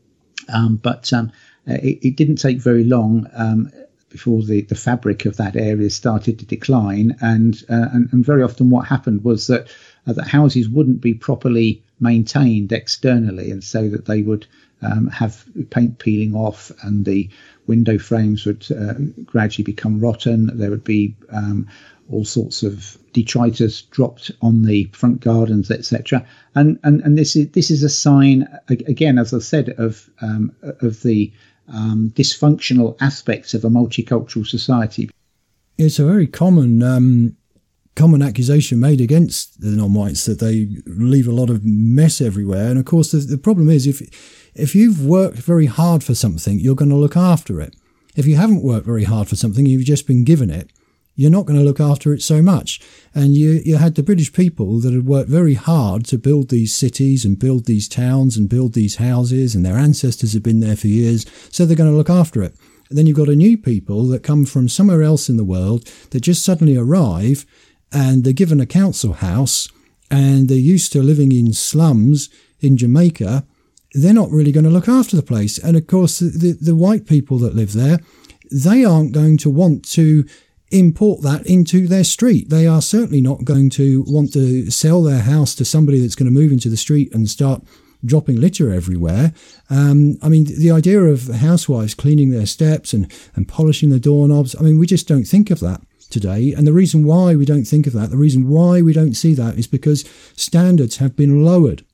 Um, but um, it, it didn't take very long um, before the, the fabric of that area started to decline, and uh, and, and very often what happened was that uh, that houses wouldn't be properly maintained externally, and so that they would um, have paint peeling off, and the window frames would uh, gradually become rotten. There would be um, all sorts of detritus dropped on the front gardens, et cetera. And and and this is this is a sign, again, as I said, of um, of the um, dysfunctional aspects of a multicultural society. It's a very common. Um common accusation made against the non-whites that they leave a lot of mess everywhere. And of course, the, the problem is if if you've worked very hard for something, you're going to look after it. If you haven't worked very hard for something, you've just been given it, you're not going to look after it so much. And you, you had the British people that had worked very hard to build these cities and build these towns and build these houses, and their ancestors have been there for years, so they're going to look after it. And then you've got a new people that come from somewhere else in the world that just suddenly arrive, and they're given a council house, and they're used to living in slums in Jamaica. They're not really going to look after the place. And of course, the, the, the white people that live there, they aren't going to want to import that into their street. They are certainly not going to want to sell their house to somebody that's going to move into the street and start dropping litter everywhere. Um, I mean, the idea of housewives cleaning their steps and, and polishing the doorknobs, I mean, we just don't think of that today. And the reason why we don't think of that, the reason why we don't see that is because standards have been lowered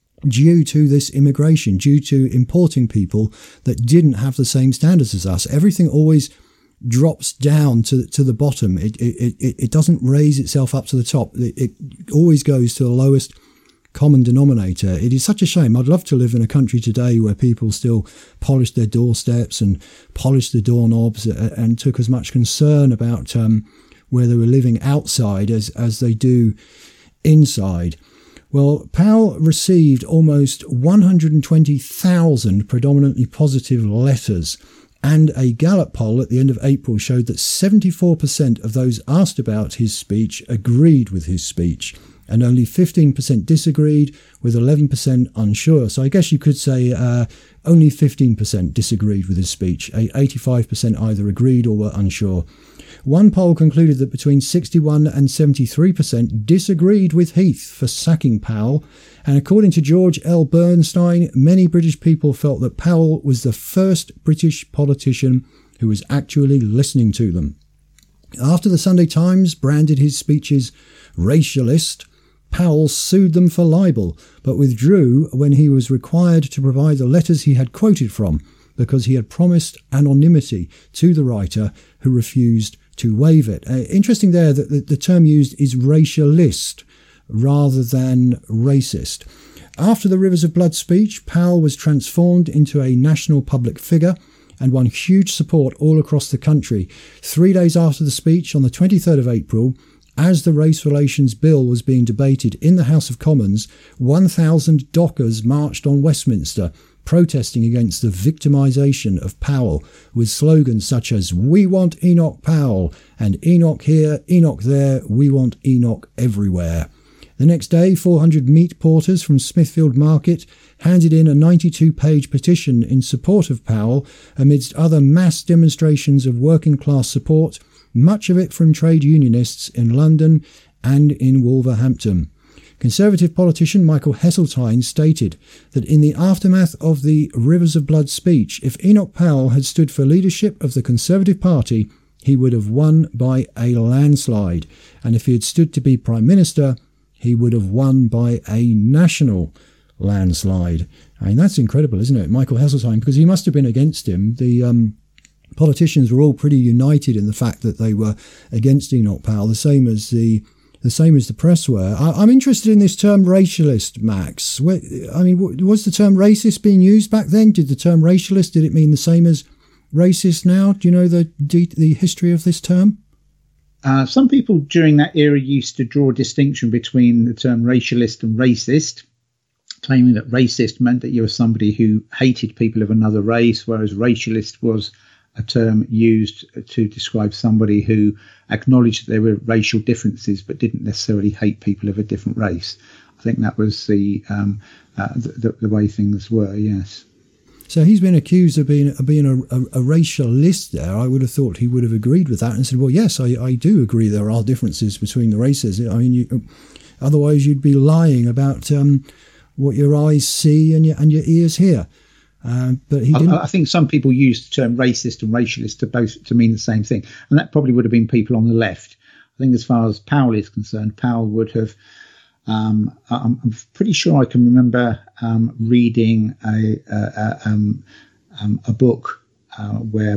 due to this immigration, due to importing people that didn't have the same standards as us. Everything always drops down to to the bottom. It it it, it doesn't raise itself up to the top. It, it always goes to the lowest common denominator. It is such a shame. I'd love to live in a country today where people still polish their doorsteps and polish the doorknobs and took as much concern about um, where they were living outside as as they do inside. Well, Powell received almost one hundred twenty thousand predominantly positive letters. And a Gallup poll at the end of April showed that seventy-four percent of those asked about his speech agreed with his speech, and only fifteen percent disagreed, with eleven percent unsure. So I guess you could say uh, only fifteen percent disagreed with his speech. eighty-five percent either agreed or were unsure. One poll concluded that between sixty-one and seventy-three percent disagreed with Heath for sacking Powell. And according to George L. Bernstein, many British people felt that Powell was the first British politician who was actually listening to them. After the Sunday Times branded his speeches racialist, Powell sued them for libel, but withdrew when he was required to provide the letters he had quoted from, because he had promised anonymity to the writer, who refused to waive it. Uh, interesting there that the, the term used is racialist rather than racist. After the Rivers of Blood speech, Powell was transformed into a national public figure and won huge support all across the country. Three days after the speech, on the twenty-third of April, as the Race Relations Bill was being debated in the House of Commons, one thousand dockers marched on Westminster, protesting against the victimisation of Powell, with slogans such as "We want Enoch Powell" and "Enoch here, Enoch there, we want Enoch everywhere." The next day, four hundred meat porters from Smithfield Market handed in a ninety-two page petition in support of Powell, amidst other mass demonstrations of working-class support, much of it from trade unionists in London and in Wolverhampton. Conservative politician Michael Heseltine stated that in the aftermath of the Rivers of Blood speech, if Enoch Powell had stood for leadership of the Conservative Party, he would have won by a landslide, and if he had stood to be Prime Minister, he would have won by a national landslide. I mean, that's incredible, isn't it? Michael Heseltine, because he must have been against him. The um, politicians were all pretty united in the fact that they were against Enoch Powell, the same as the the same as the press were. I, I'm interested in this term racialist, Max. Where, I mean, was the term racist being used back then? Did the term racialist, did it mean the same as racist now? Do you know the the history of this term? Uh, some people during that era used to draw a distinction between the term racialist and racist, claiming that racist meant that you were somebody who hated people of another race, whereas racialist was a term used to describe somebody who acknowledged that there were racial differences but didn't necessarily hate people of a different race. I think that was the um, uh, the, the way things were, yes. So he's been accused of being of being a, a, a racialist there. I would have thought he would have agreed with that and said, well, yes, I, I do agree there are differences between the races. I mean, you, otherwise you'd be lying about um, what your eyes see and your, and your ears hear. Uh, but he didn't. I, I think some people use the term racist and racialist to both to mean the same thing. And that probably would have been people on the left. I think as far as Powell is concerned, Powell would have Um, I'm, I'm pretty sure I can remember um, reading a a, a, um, um, a book uh, where,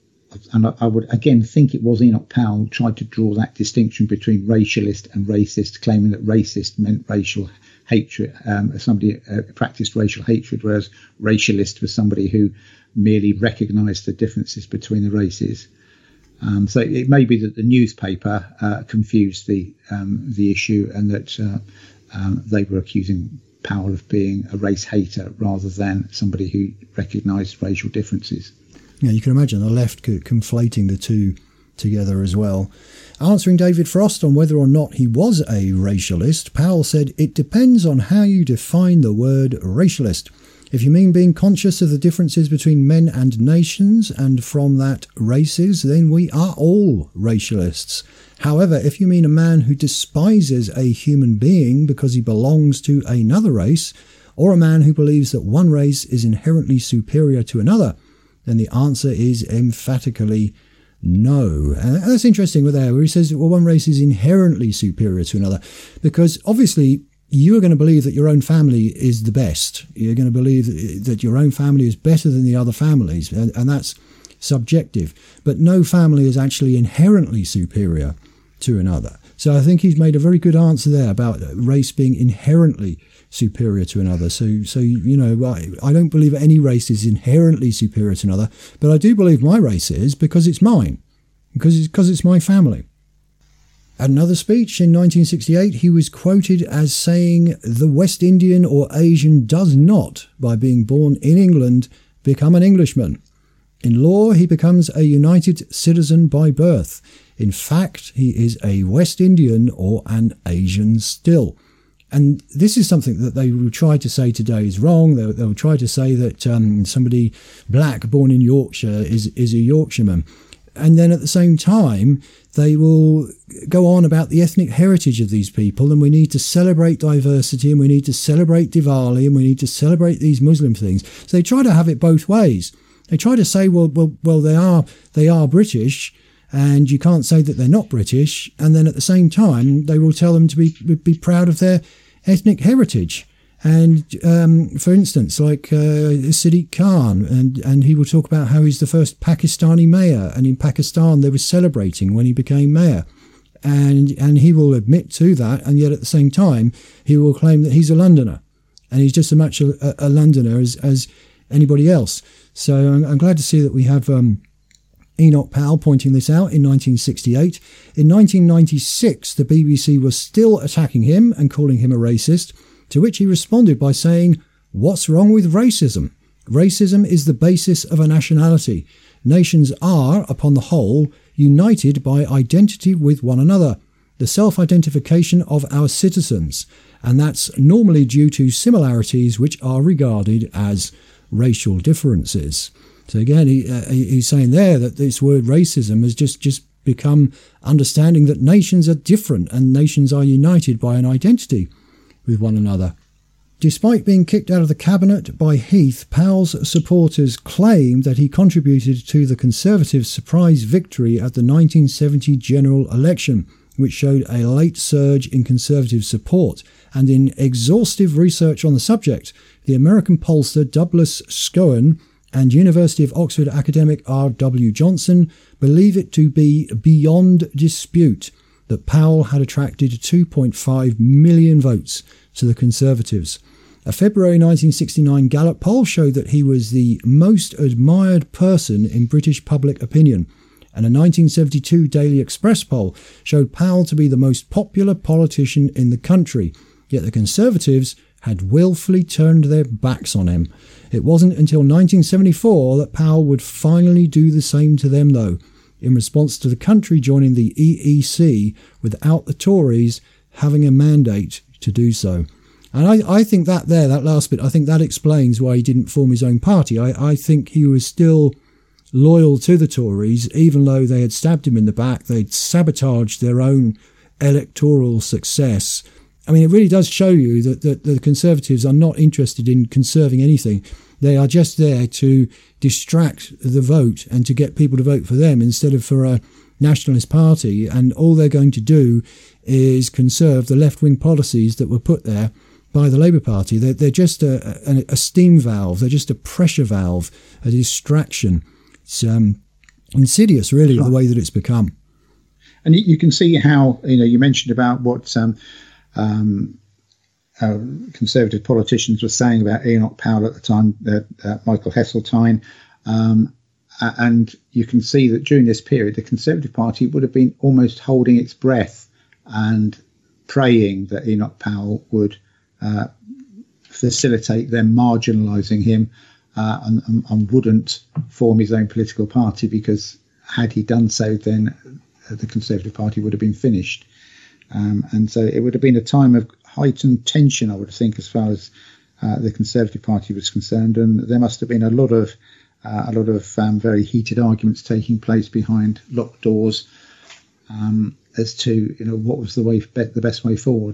and I, I would again think it was Enoch Powell tried to draw that distinction between racialist and racist, claiming that racist meant racial hatred. Um, somebody uh, practiced racial hatred, whereas racialist was somebody who merely recognised the differences between the races. Um, so it may be that the newspaper uh, confused the um, the issue, and that uh, um, they were accusing Powell of being a race hater rather than somebody who recognised racial differences. Yeah, you can imagine the left conflating the two together as well. Answering David Frost on whether or not he was a racialist, Powell said, "It depends on how you define the word racialist. If you mean being conscious of the differences between men and nations, and from that races, then we are all racialists. However, if you mean a man who despises a human being because he belongs to another race, or a man who believes that one race is inherently superior to another, then the answer is emphatically no. And that's interesting with there, where he says, well, one race is inherently superior to another, because obviously you are going to believe that your own family is the best. You're going to believe that your own family is better than the other families, and, and that's subjective. But no family is actually inherently superior to another. So I think he's made a very good answer there about race being inherently superior to another. So, so you know, I, I don't believe any race is inherently superior to another, but I do believe my race is, because it's mine, because it's, because it's my family. At another speech in nineteen sixty-eight, he was quoted as saying, "The West Indian or Asian does not, by being born in England, become an Englishman. In law, he becomes a United Citizen by birth. In fact, he is a West Indian or an Asian still." And this is something that they will try to say today is wrong. They'll, they'll try to say that um, somebody black born in Yorkshire is, is a Yorkshireman. And then at the same time, they will go on about the ethnic heritage of these people, and we need to celebrate diversity, and we need to celebrate Diwali, and we need to celebrate these Muslim things. So they try to have it both ways. They try to say, well, well, well, they are they are British, and you can't say that they're not British. And then at the same time, they will tell them to be be proud of their ethnic heritage. And um, for instance, like uh, Sadiq Khan, and, and he will talk about how he's the first Pakistani mayor, and in Pakistan they were celebrating when he became mayor. And and he will admit to that, and yet at the same time, he will claim that he's a Londoner, and he's just as much a, a Londoner as, as anybody else. So I'm, I'm glad to see that we have um, Enoch Powell pointing this out in nineteen sixty-eight. In nineteen ninety-six, the B B C was still attacking him and calling him a racist, to which he responded by saying, "What's wrong with racism? Racism is the basis of a nationality. Nations are, upon the whole, united by identity with one another, the self-identification of our citizens, and that's normally due to similarities which are regarded as racial differences." So again, he, uh, he's saying there that this word racism has just, just become understanding that nations are different and nations are united by an identity with one another. Despite being kicked out of the cabinet by Heath, Powell's supporters claimed that he contributed to the Conservatives' surprise victory at the nineteen seventy general election, which showed a late surge in Conservative support. And in exhaustive research on the subject, the American pollster Douglas Scowen and University of Oxford academic R W Johnson believe it to be beyond dispute that Powell had attracted two point five million votes to the Conservatives. A February nineteen sixty-nine Gallup poll showed that he was the most admired person in British public opinion, and a nineteen seventy-two Daily Express poll showed Powell to be the most popular politician in the country, yet the Conservatives had willfully turned their backs on him. It wasn't until nineteen seventy-four that Powell would finally do the same to them, though, in response to the country joining the E E C without the Tories having a mandate to do so. And I, I think that there, that last bit, I think that explains why he didn't form his own party. I, I think he was still loyal to the Tories, even though they had stabbed him in the back, they'd sabotaged their own electoral success. I mean, it really does show you that, that the Conservatives are not interested in conserving anything. They are just there to distract the vote and to get people to vote for them instead of for a nationalist party. And all they're going to do is conserve the left-wing policies that were put there by the Labour Party. They're, they're just a, a, a steam valve. They're just a pressure valve, a distraction. It's um, insidious, really, the way that it's become. And you can see how, you know, you mentioned about what um, um, uh, Conservative politicians were saying about Enoch Powell at the time, uh, uh, Michael Heseltine. Um, and you can see that during this period, the Conservative Party would have been almost holding its breath and praying that Enoch Powell would uh, facilitate them marginalising him uh, and, and, and wouldn't form his own political party, because had he done so, then the Conservative Party would have been finished. Um, and so it would have been a time of heightened tension, I would think, as far as uh, the Conservative Party was concerned, and there must have been a lot of uh, a lot of um, very heated arguments taking place behind locked doors um, as to you know what was the way the best way forward.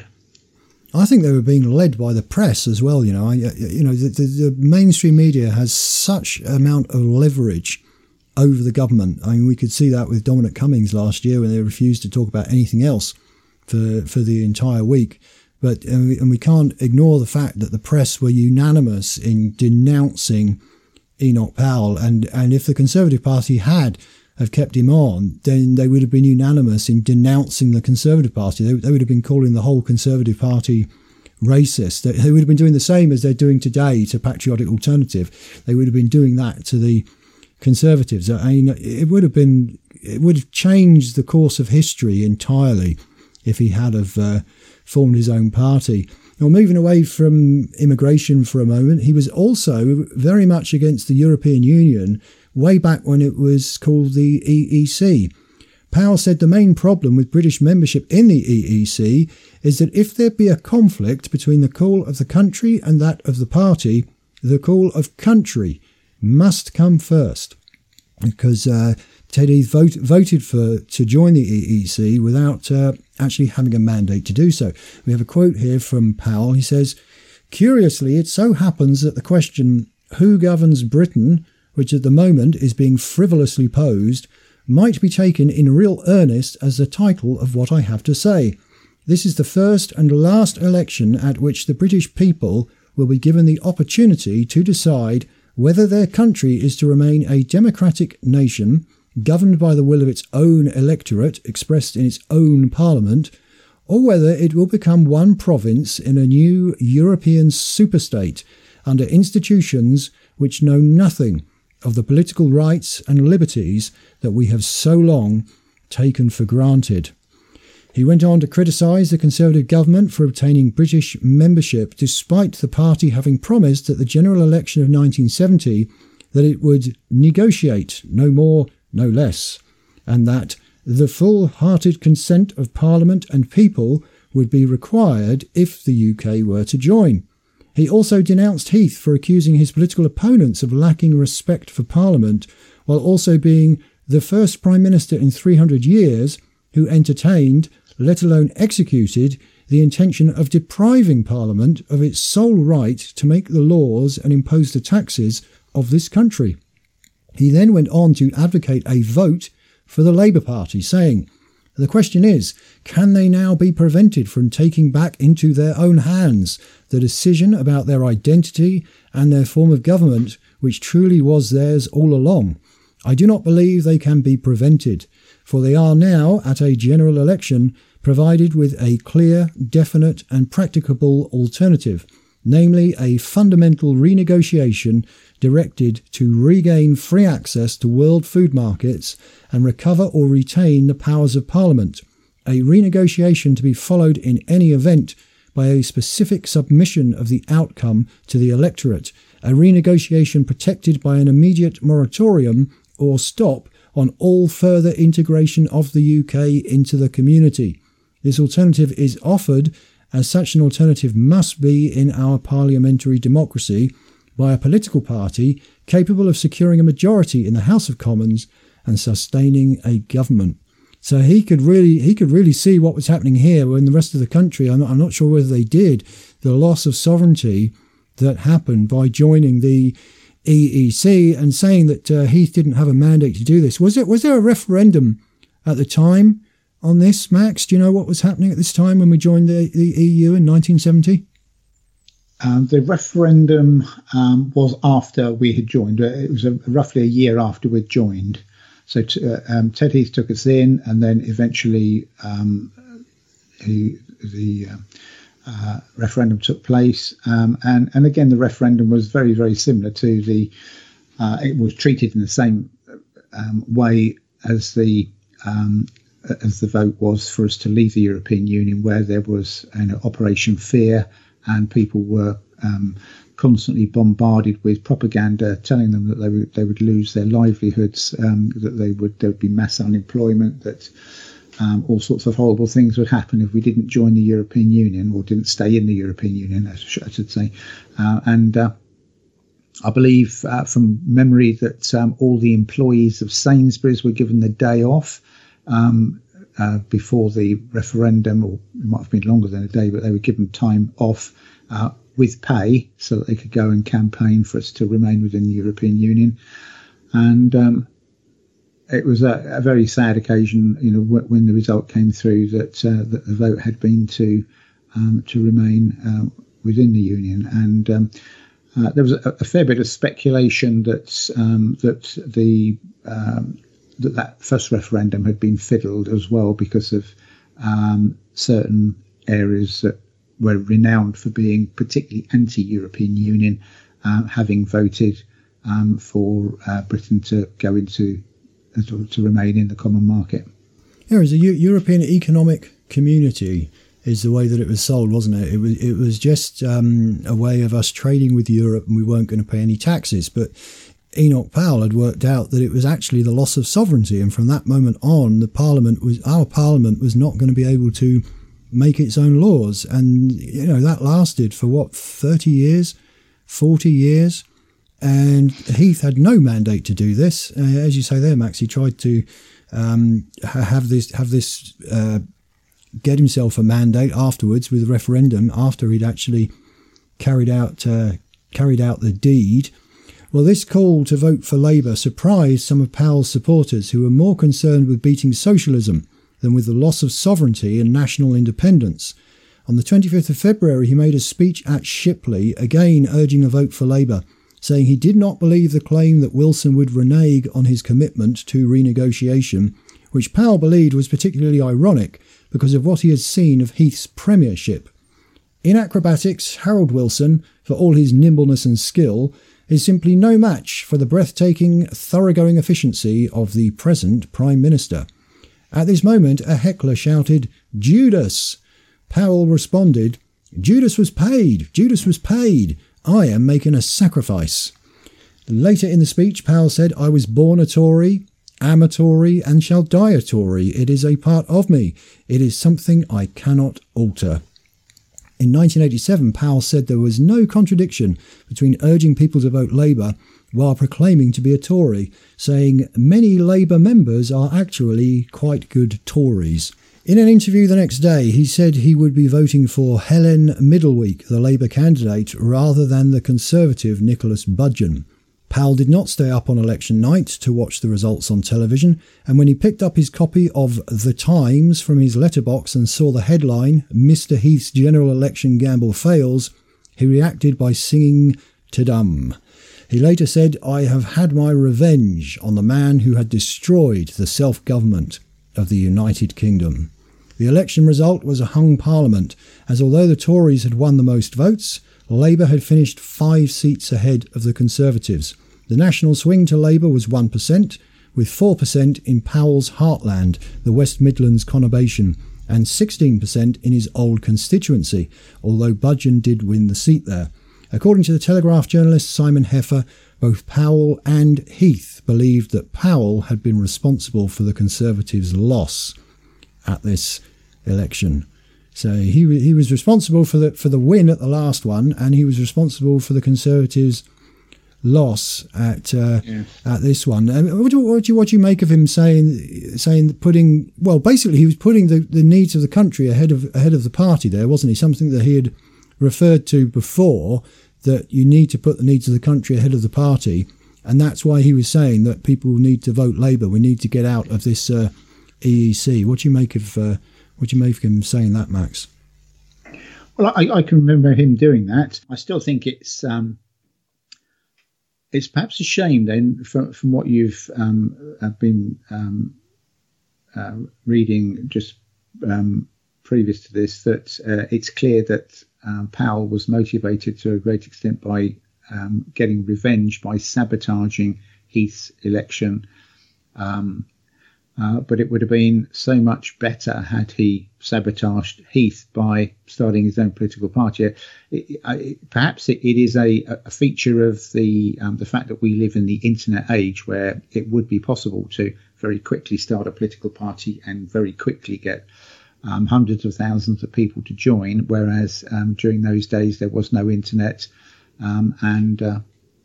I think they were being led by the press as well. You know, I, you know, the, the, the mainstream media has such amount of leverage over the government. I mean, we could see that with Dominic Cummings last year when they refused to talk about anything else for for the entire week. But and we, and we can't ignore the fact that the press were unanimous in denouncing Enoch Powell, and and if the Conservative Party had have kept him on, then they would have been unanimous in denouncing the Conservative Party. They, they would have been calling the whole Conservative Party racist. They, they would have been doing the same as they're doing today to Patriotic Alternative. They would have been doing that to the Conservatives. I mean, it would have been, it would have changed the course of history entirely if he had have uh, formed his own party. Now, moving away from immigration for a moment, he was also very much against the European Union way back when it was called the E E C. Powell said the main problem with British membership in the E E C is that if there be a conflict between the call of the country and that of the party, the call of country must come first. Because uh, Ted Heath vote, voted for to join the E E C without uh, actually having a mandate to do so. We have a quote here from Powell. He says, "Curiously, it so happens that the question, who governs Britain, which at the moment is being frivolously posed, might be taken in real earnest as the title of what I have to say. This is the first and last election at which the British people will be given the opportunity to decide whether their country is to remain a democratic nation, governed by the will of its own electorate expressed in its own parliament, or whether it will become one province in a new European superstate under institutions which know nothing of the political rights and liberties that we have so long taken for granted." He went on to criticise the Conservative government for obtaining British membership despite the party having promised at the general election of nineteen seventy that it would negotiate, no more, no less, and that the full-hearted consent of Parliament and people would be required if the U K were to join. He also denounced Heath for accusing his political opponents of lacking respect for Parliament, while also being the first Prime Minister in three hundred years who entertained, let alone executed, the intention of depriving Parliament of its sole right to make the laws and impose the taxes of this country. He then went on to advocate a vote for the Labour Party, saying, "The question is, can they now be prevented from taking back into their own hands the decision about their identity and their form of government, which truly was theirs all along? I do not believe they can be prevented, for they are now, at a general election, provided with a clear, definite and practicable alternative, namely a fundamental renegotiation directed to regain free access to world food markets and recover or retain the powers of Parliament, a renegotiation to be followed in any event by a specific submission of the outcome to the electorate, a renegotiation protected by an immediate moratorium or stop on all further integration of the U K into the community. This alternative is offered, as such an alternative must be in our parliamentary democracy, by a political party capable of securing a majority in the House of Commons and sustaining a government." So he could really he could really see what was happening here when the rest of the country, I'm not, I'm not sure whether they did, the loss of sovereignty that happened by joining the E E C and saying that uh, Heath didn't have a mandate to do this. Was it was there a referendum at the time on this, Max? Do you know what was happening at this time when we joined the, the E U in nineteen seventy? Um, the referendum um, was after we had joined. It was a, roughly a year after we'd joined. So t- uh, um, Ted Heath took us in, and then eventually um, he, the uh, uh, referendum took place. Um, and, and again, the referendum was very, very similar to the, uh, it was treated in the same um, way as the um, as the vote was for us to leave the European Union, where there was you know, Operation Fear, and people were um, constantly bombarded with propaganda telling them that they would they would lose their livelihoods, um, that they would there would be mass unemployment, that um, all sorts of horrible things would happen if we didn't join the European Union, or didn't stay in the European Union, I should say. Uh, and uh, I believe uh, from memory that um, all the employees of Sainsbury's were given the day off um, uh, before the referendum, or it might have been longer than a day, but they were given time off uh, with pay so that they could go and campaign for us to remain within the European Union. And um, it was a, a very sad occasion, you know, w- when the result came through that, uh, that the vote had been to um, to remain uh, within the union. And um, uh, there was a, a fair bit of speculation that um, that the um, that that first referendum had been fiddled as well, because of um, certain areas that were renowned for being particularly anti-European Union, uh, having voted um, for uh, Britain to go into uh, to, to remain in the common market. Yeah, as a U- European Economic Community is the way that it was sold, wasn't it? It was it was just um, a way of us trading with Europe, and we weren't going to pay any taxes. But Enoch Powell had worked out that it was actually the loss of sovereignty, and from that moment on, the Parliament was our Parliament was not going to be able to make its own laws. And you know, that lasted for what, thirty years, forty years, and Heath had no mandate to do this. Uh, as you say there, Max, he tried to um, have this have this uh, get himself a mandate afterwards with a referendum after he'd actually carried out uh, carried out the deed. Well, this call to vote for Labour surprised some of Powell's supporters, who were more concerned with beating socialism than with the loss of sovereignty and national independence. On the twenty-fifth of February, he made a speech at Shipley, again urging a vote for Labour, saying he did not believe the claim that Wilson would renege on his commitment to renegotiation, which Powell believed was particularly ironic because of what he had seen of Heath's premiership. In acrobatics, Harold Wilson, for all his nimbleness and skill, is simply no match for the breathtaking, thoroughgoing efficiency of the present Prime Minister. At this moment, a heckler shouted, "Judas!" Powell responded, "Judas was paid! Judas was paid! I am making a sacrifice." Later in the speech, Powell said, "I was born a Tory, am a Tory, and shall die a Tory. It is a part of me. It is something I cannot alter." In nineteen eighty-seven, Powell said there was no contradiction between urging people to vote Labour while proclaiming to be a Tory, saying many Labour members are actually quite good Tories. In an interview the next day, he said he would be voting for Helen Middleweek, the Labour candidate, rather than the Conservative Nicholas Budgeon. Powell did not stay up on election night to watch the results on television, and when he picked up his copy of The Times from his letterbox and saw the headline, "Mister Heath's General Election Gamble Fails," he reacted by singing "Ta-dum." He later said, "I have had my revenge on the man who had destroyed the self-government of the United Kingdom." The election result was a hung parliament, as although the Tories had won the most votes, Labour had finished five seats ahead of the Conservatives. The national swing to Labour was one percent, with four percent in Powell's heartland, the West Midlands conurbation, and sixteen percent in his old constituency, although Budgeon did win the seat there. According to the Telegraph journalist Simon Heffer, both Powell and Heath believed that Powell had been responsible for the Conservatives' loss at this election. So he he was responsible for the for the win at the last one, and he was responsible for the Conservatives' loss at uh, yeah. at this one. And what do, what do you what do you make of him saying saying putting well basically he was putting the, the needs of the country ahead of ahead of the party there, wasn't he? Something that he had referred to before, that you need to put the needs of the country ahead of the party, and that's why he was saying that people need to vote Labour. We need to get out of this uh, E E C. What do you make of uh, what do you make of him saying that, Max? Well, I, I can remember him doing that. I still think it's um, it's perhaps a shame then, from from what you've um, been um, uh, reading just um, previous to this, that uh, it's clear that um, Powell was motivated to a great extent by um, getting revenge by sabotaging Heath's election. Um, Uh, but it would have been so much better had he sabotaged Heath by starting his own political party. It, it, perhaps it, it is a, a feature of the um, the fact that we live in the internet age, where it would be possible to very quickly start a political party and very quickly get um, hundreds of thousands of people to join, whereas um, during those days there was no internet um, and uh,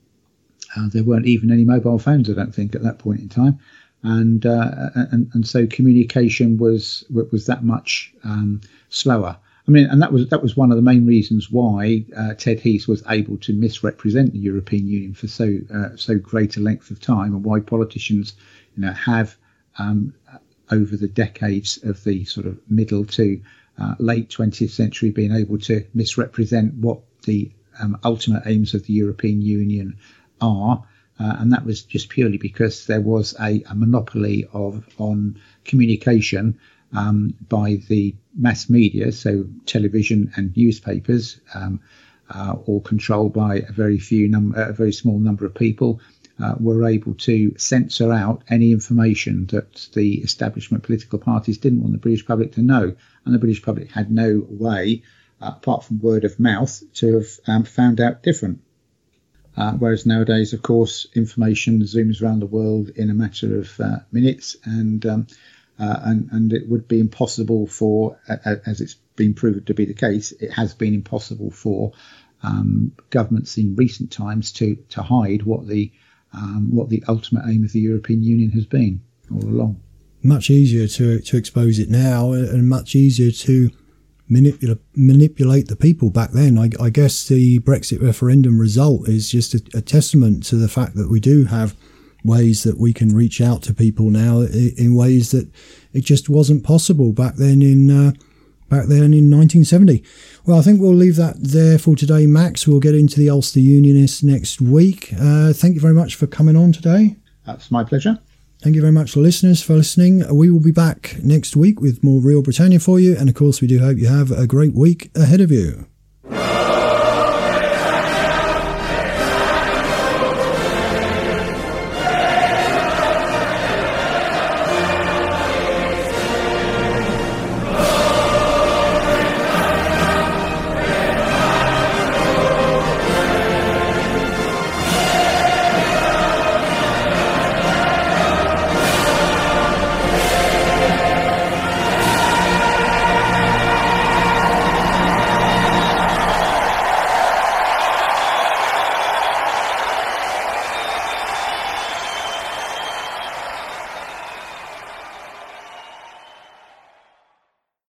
uh, there weren't even any mobile phones, I don't think, at that point in time. And, uh, and and so communication was was that much um, slower. I mean, and that was that was one of the main reasons why uh, Ted Heath was able to misrepresent the European Union for so uh, so great a length of time, and why politicians, you know, have um, over the decades of the sort of middle to uh, late twentieth century been able to misrepresent what the um, ultimate aims of the European Union are. Uh, and that was just purely because there was a, a monopoly of on communication um, by the mass media, so television and newspapers, um, uh, all controlled by a very few num- a very small number of people, uh, were able to censor out any information that the establishment political parties didn't want the British public to know, and the British public had no way, uh, apart from word of mouth, to have um, found out different. Uh, whereas nowadays, of course, information zooms around the world in a matter of uh, minutes, and, um, uh, and and it would be impossible for, uh, as it's been proven to be the case, it has been impossible for um, governments in recent times to to hide what the um, what the ultimate aim of the European Union has been all along. Much easier to to expose it now, and much easier to Manipulate, manipulate the people back then. I, I guess the Brexit referendum result is just a, a testament to the fact that we do have ways that we can reach out to people now in, in ways that it just wasn't possible back then in uh, back then in nineteen seventy. Well, I think we'll leave that there for today, Max. We'll get into the Ulster Unionists next week. Uh, thank you very much for coming on today. That's my pleasure. Thank you very much for listeners for listening. We will be back next week with more Real Britannia for you. And of course, we do hope you have a great week ahead of you.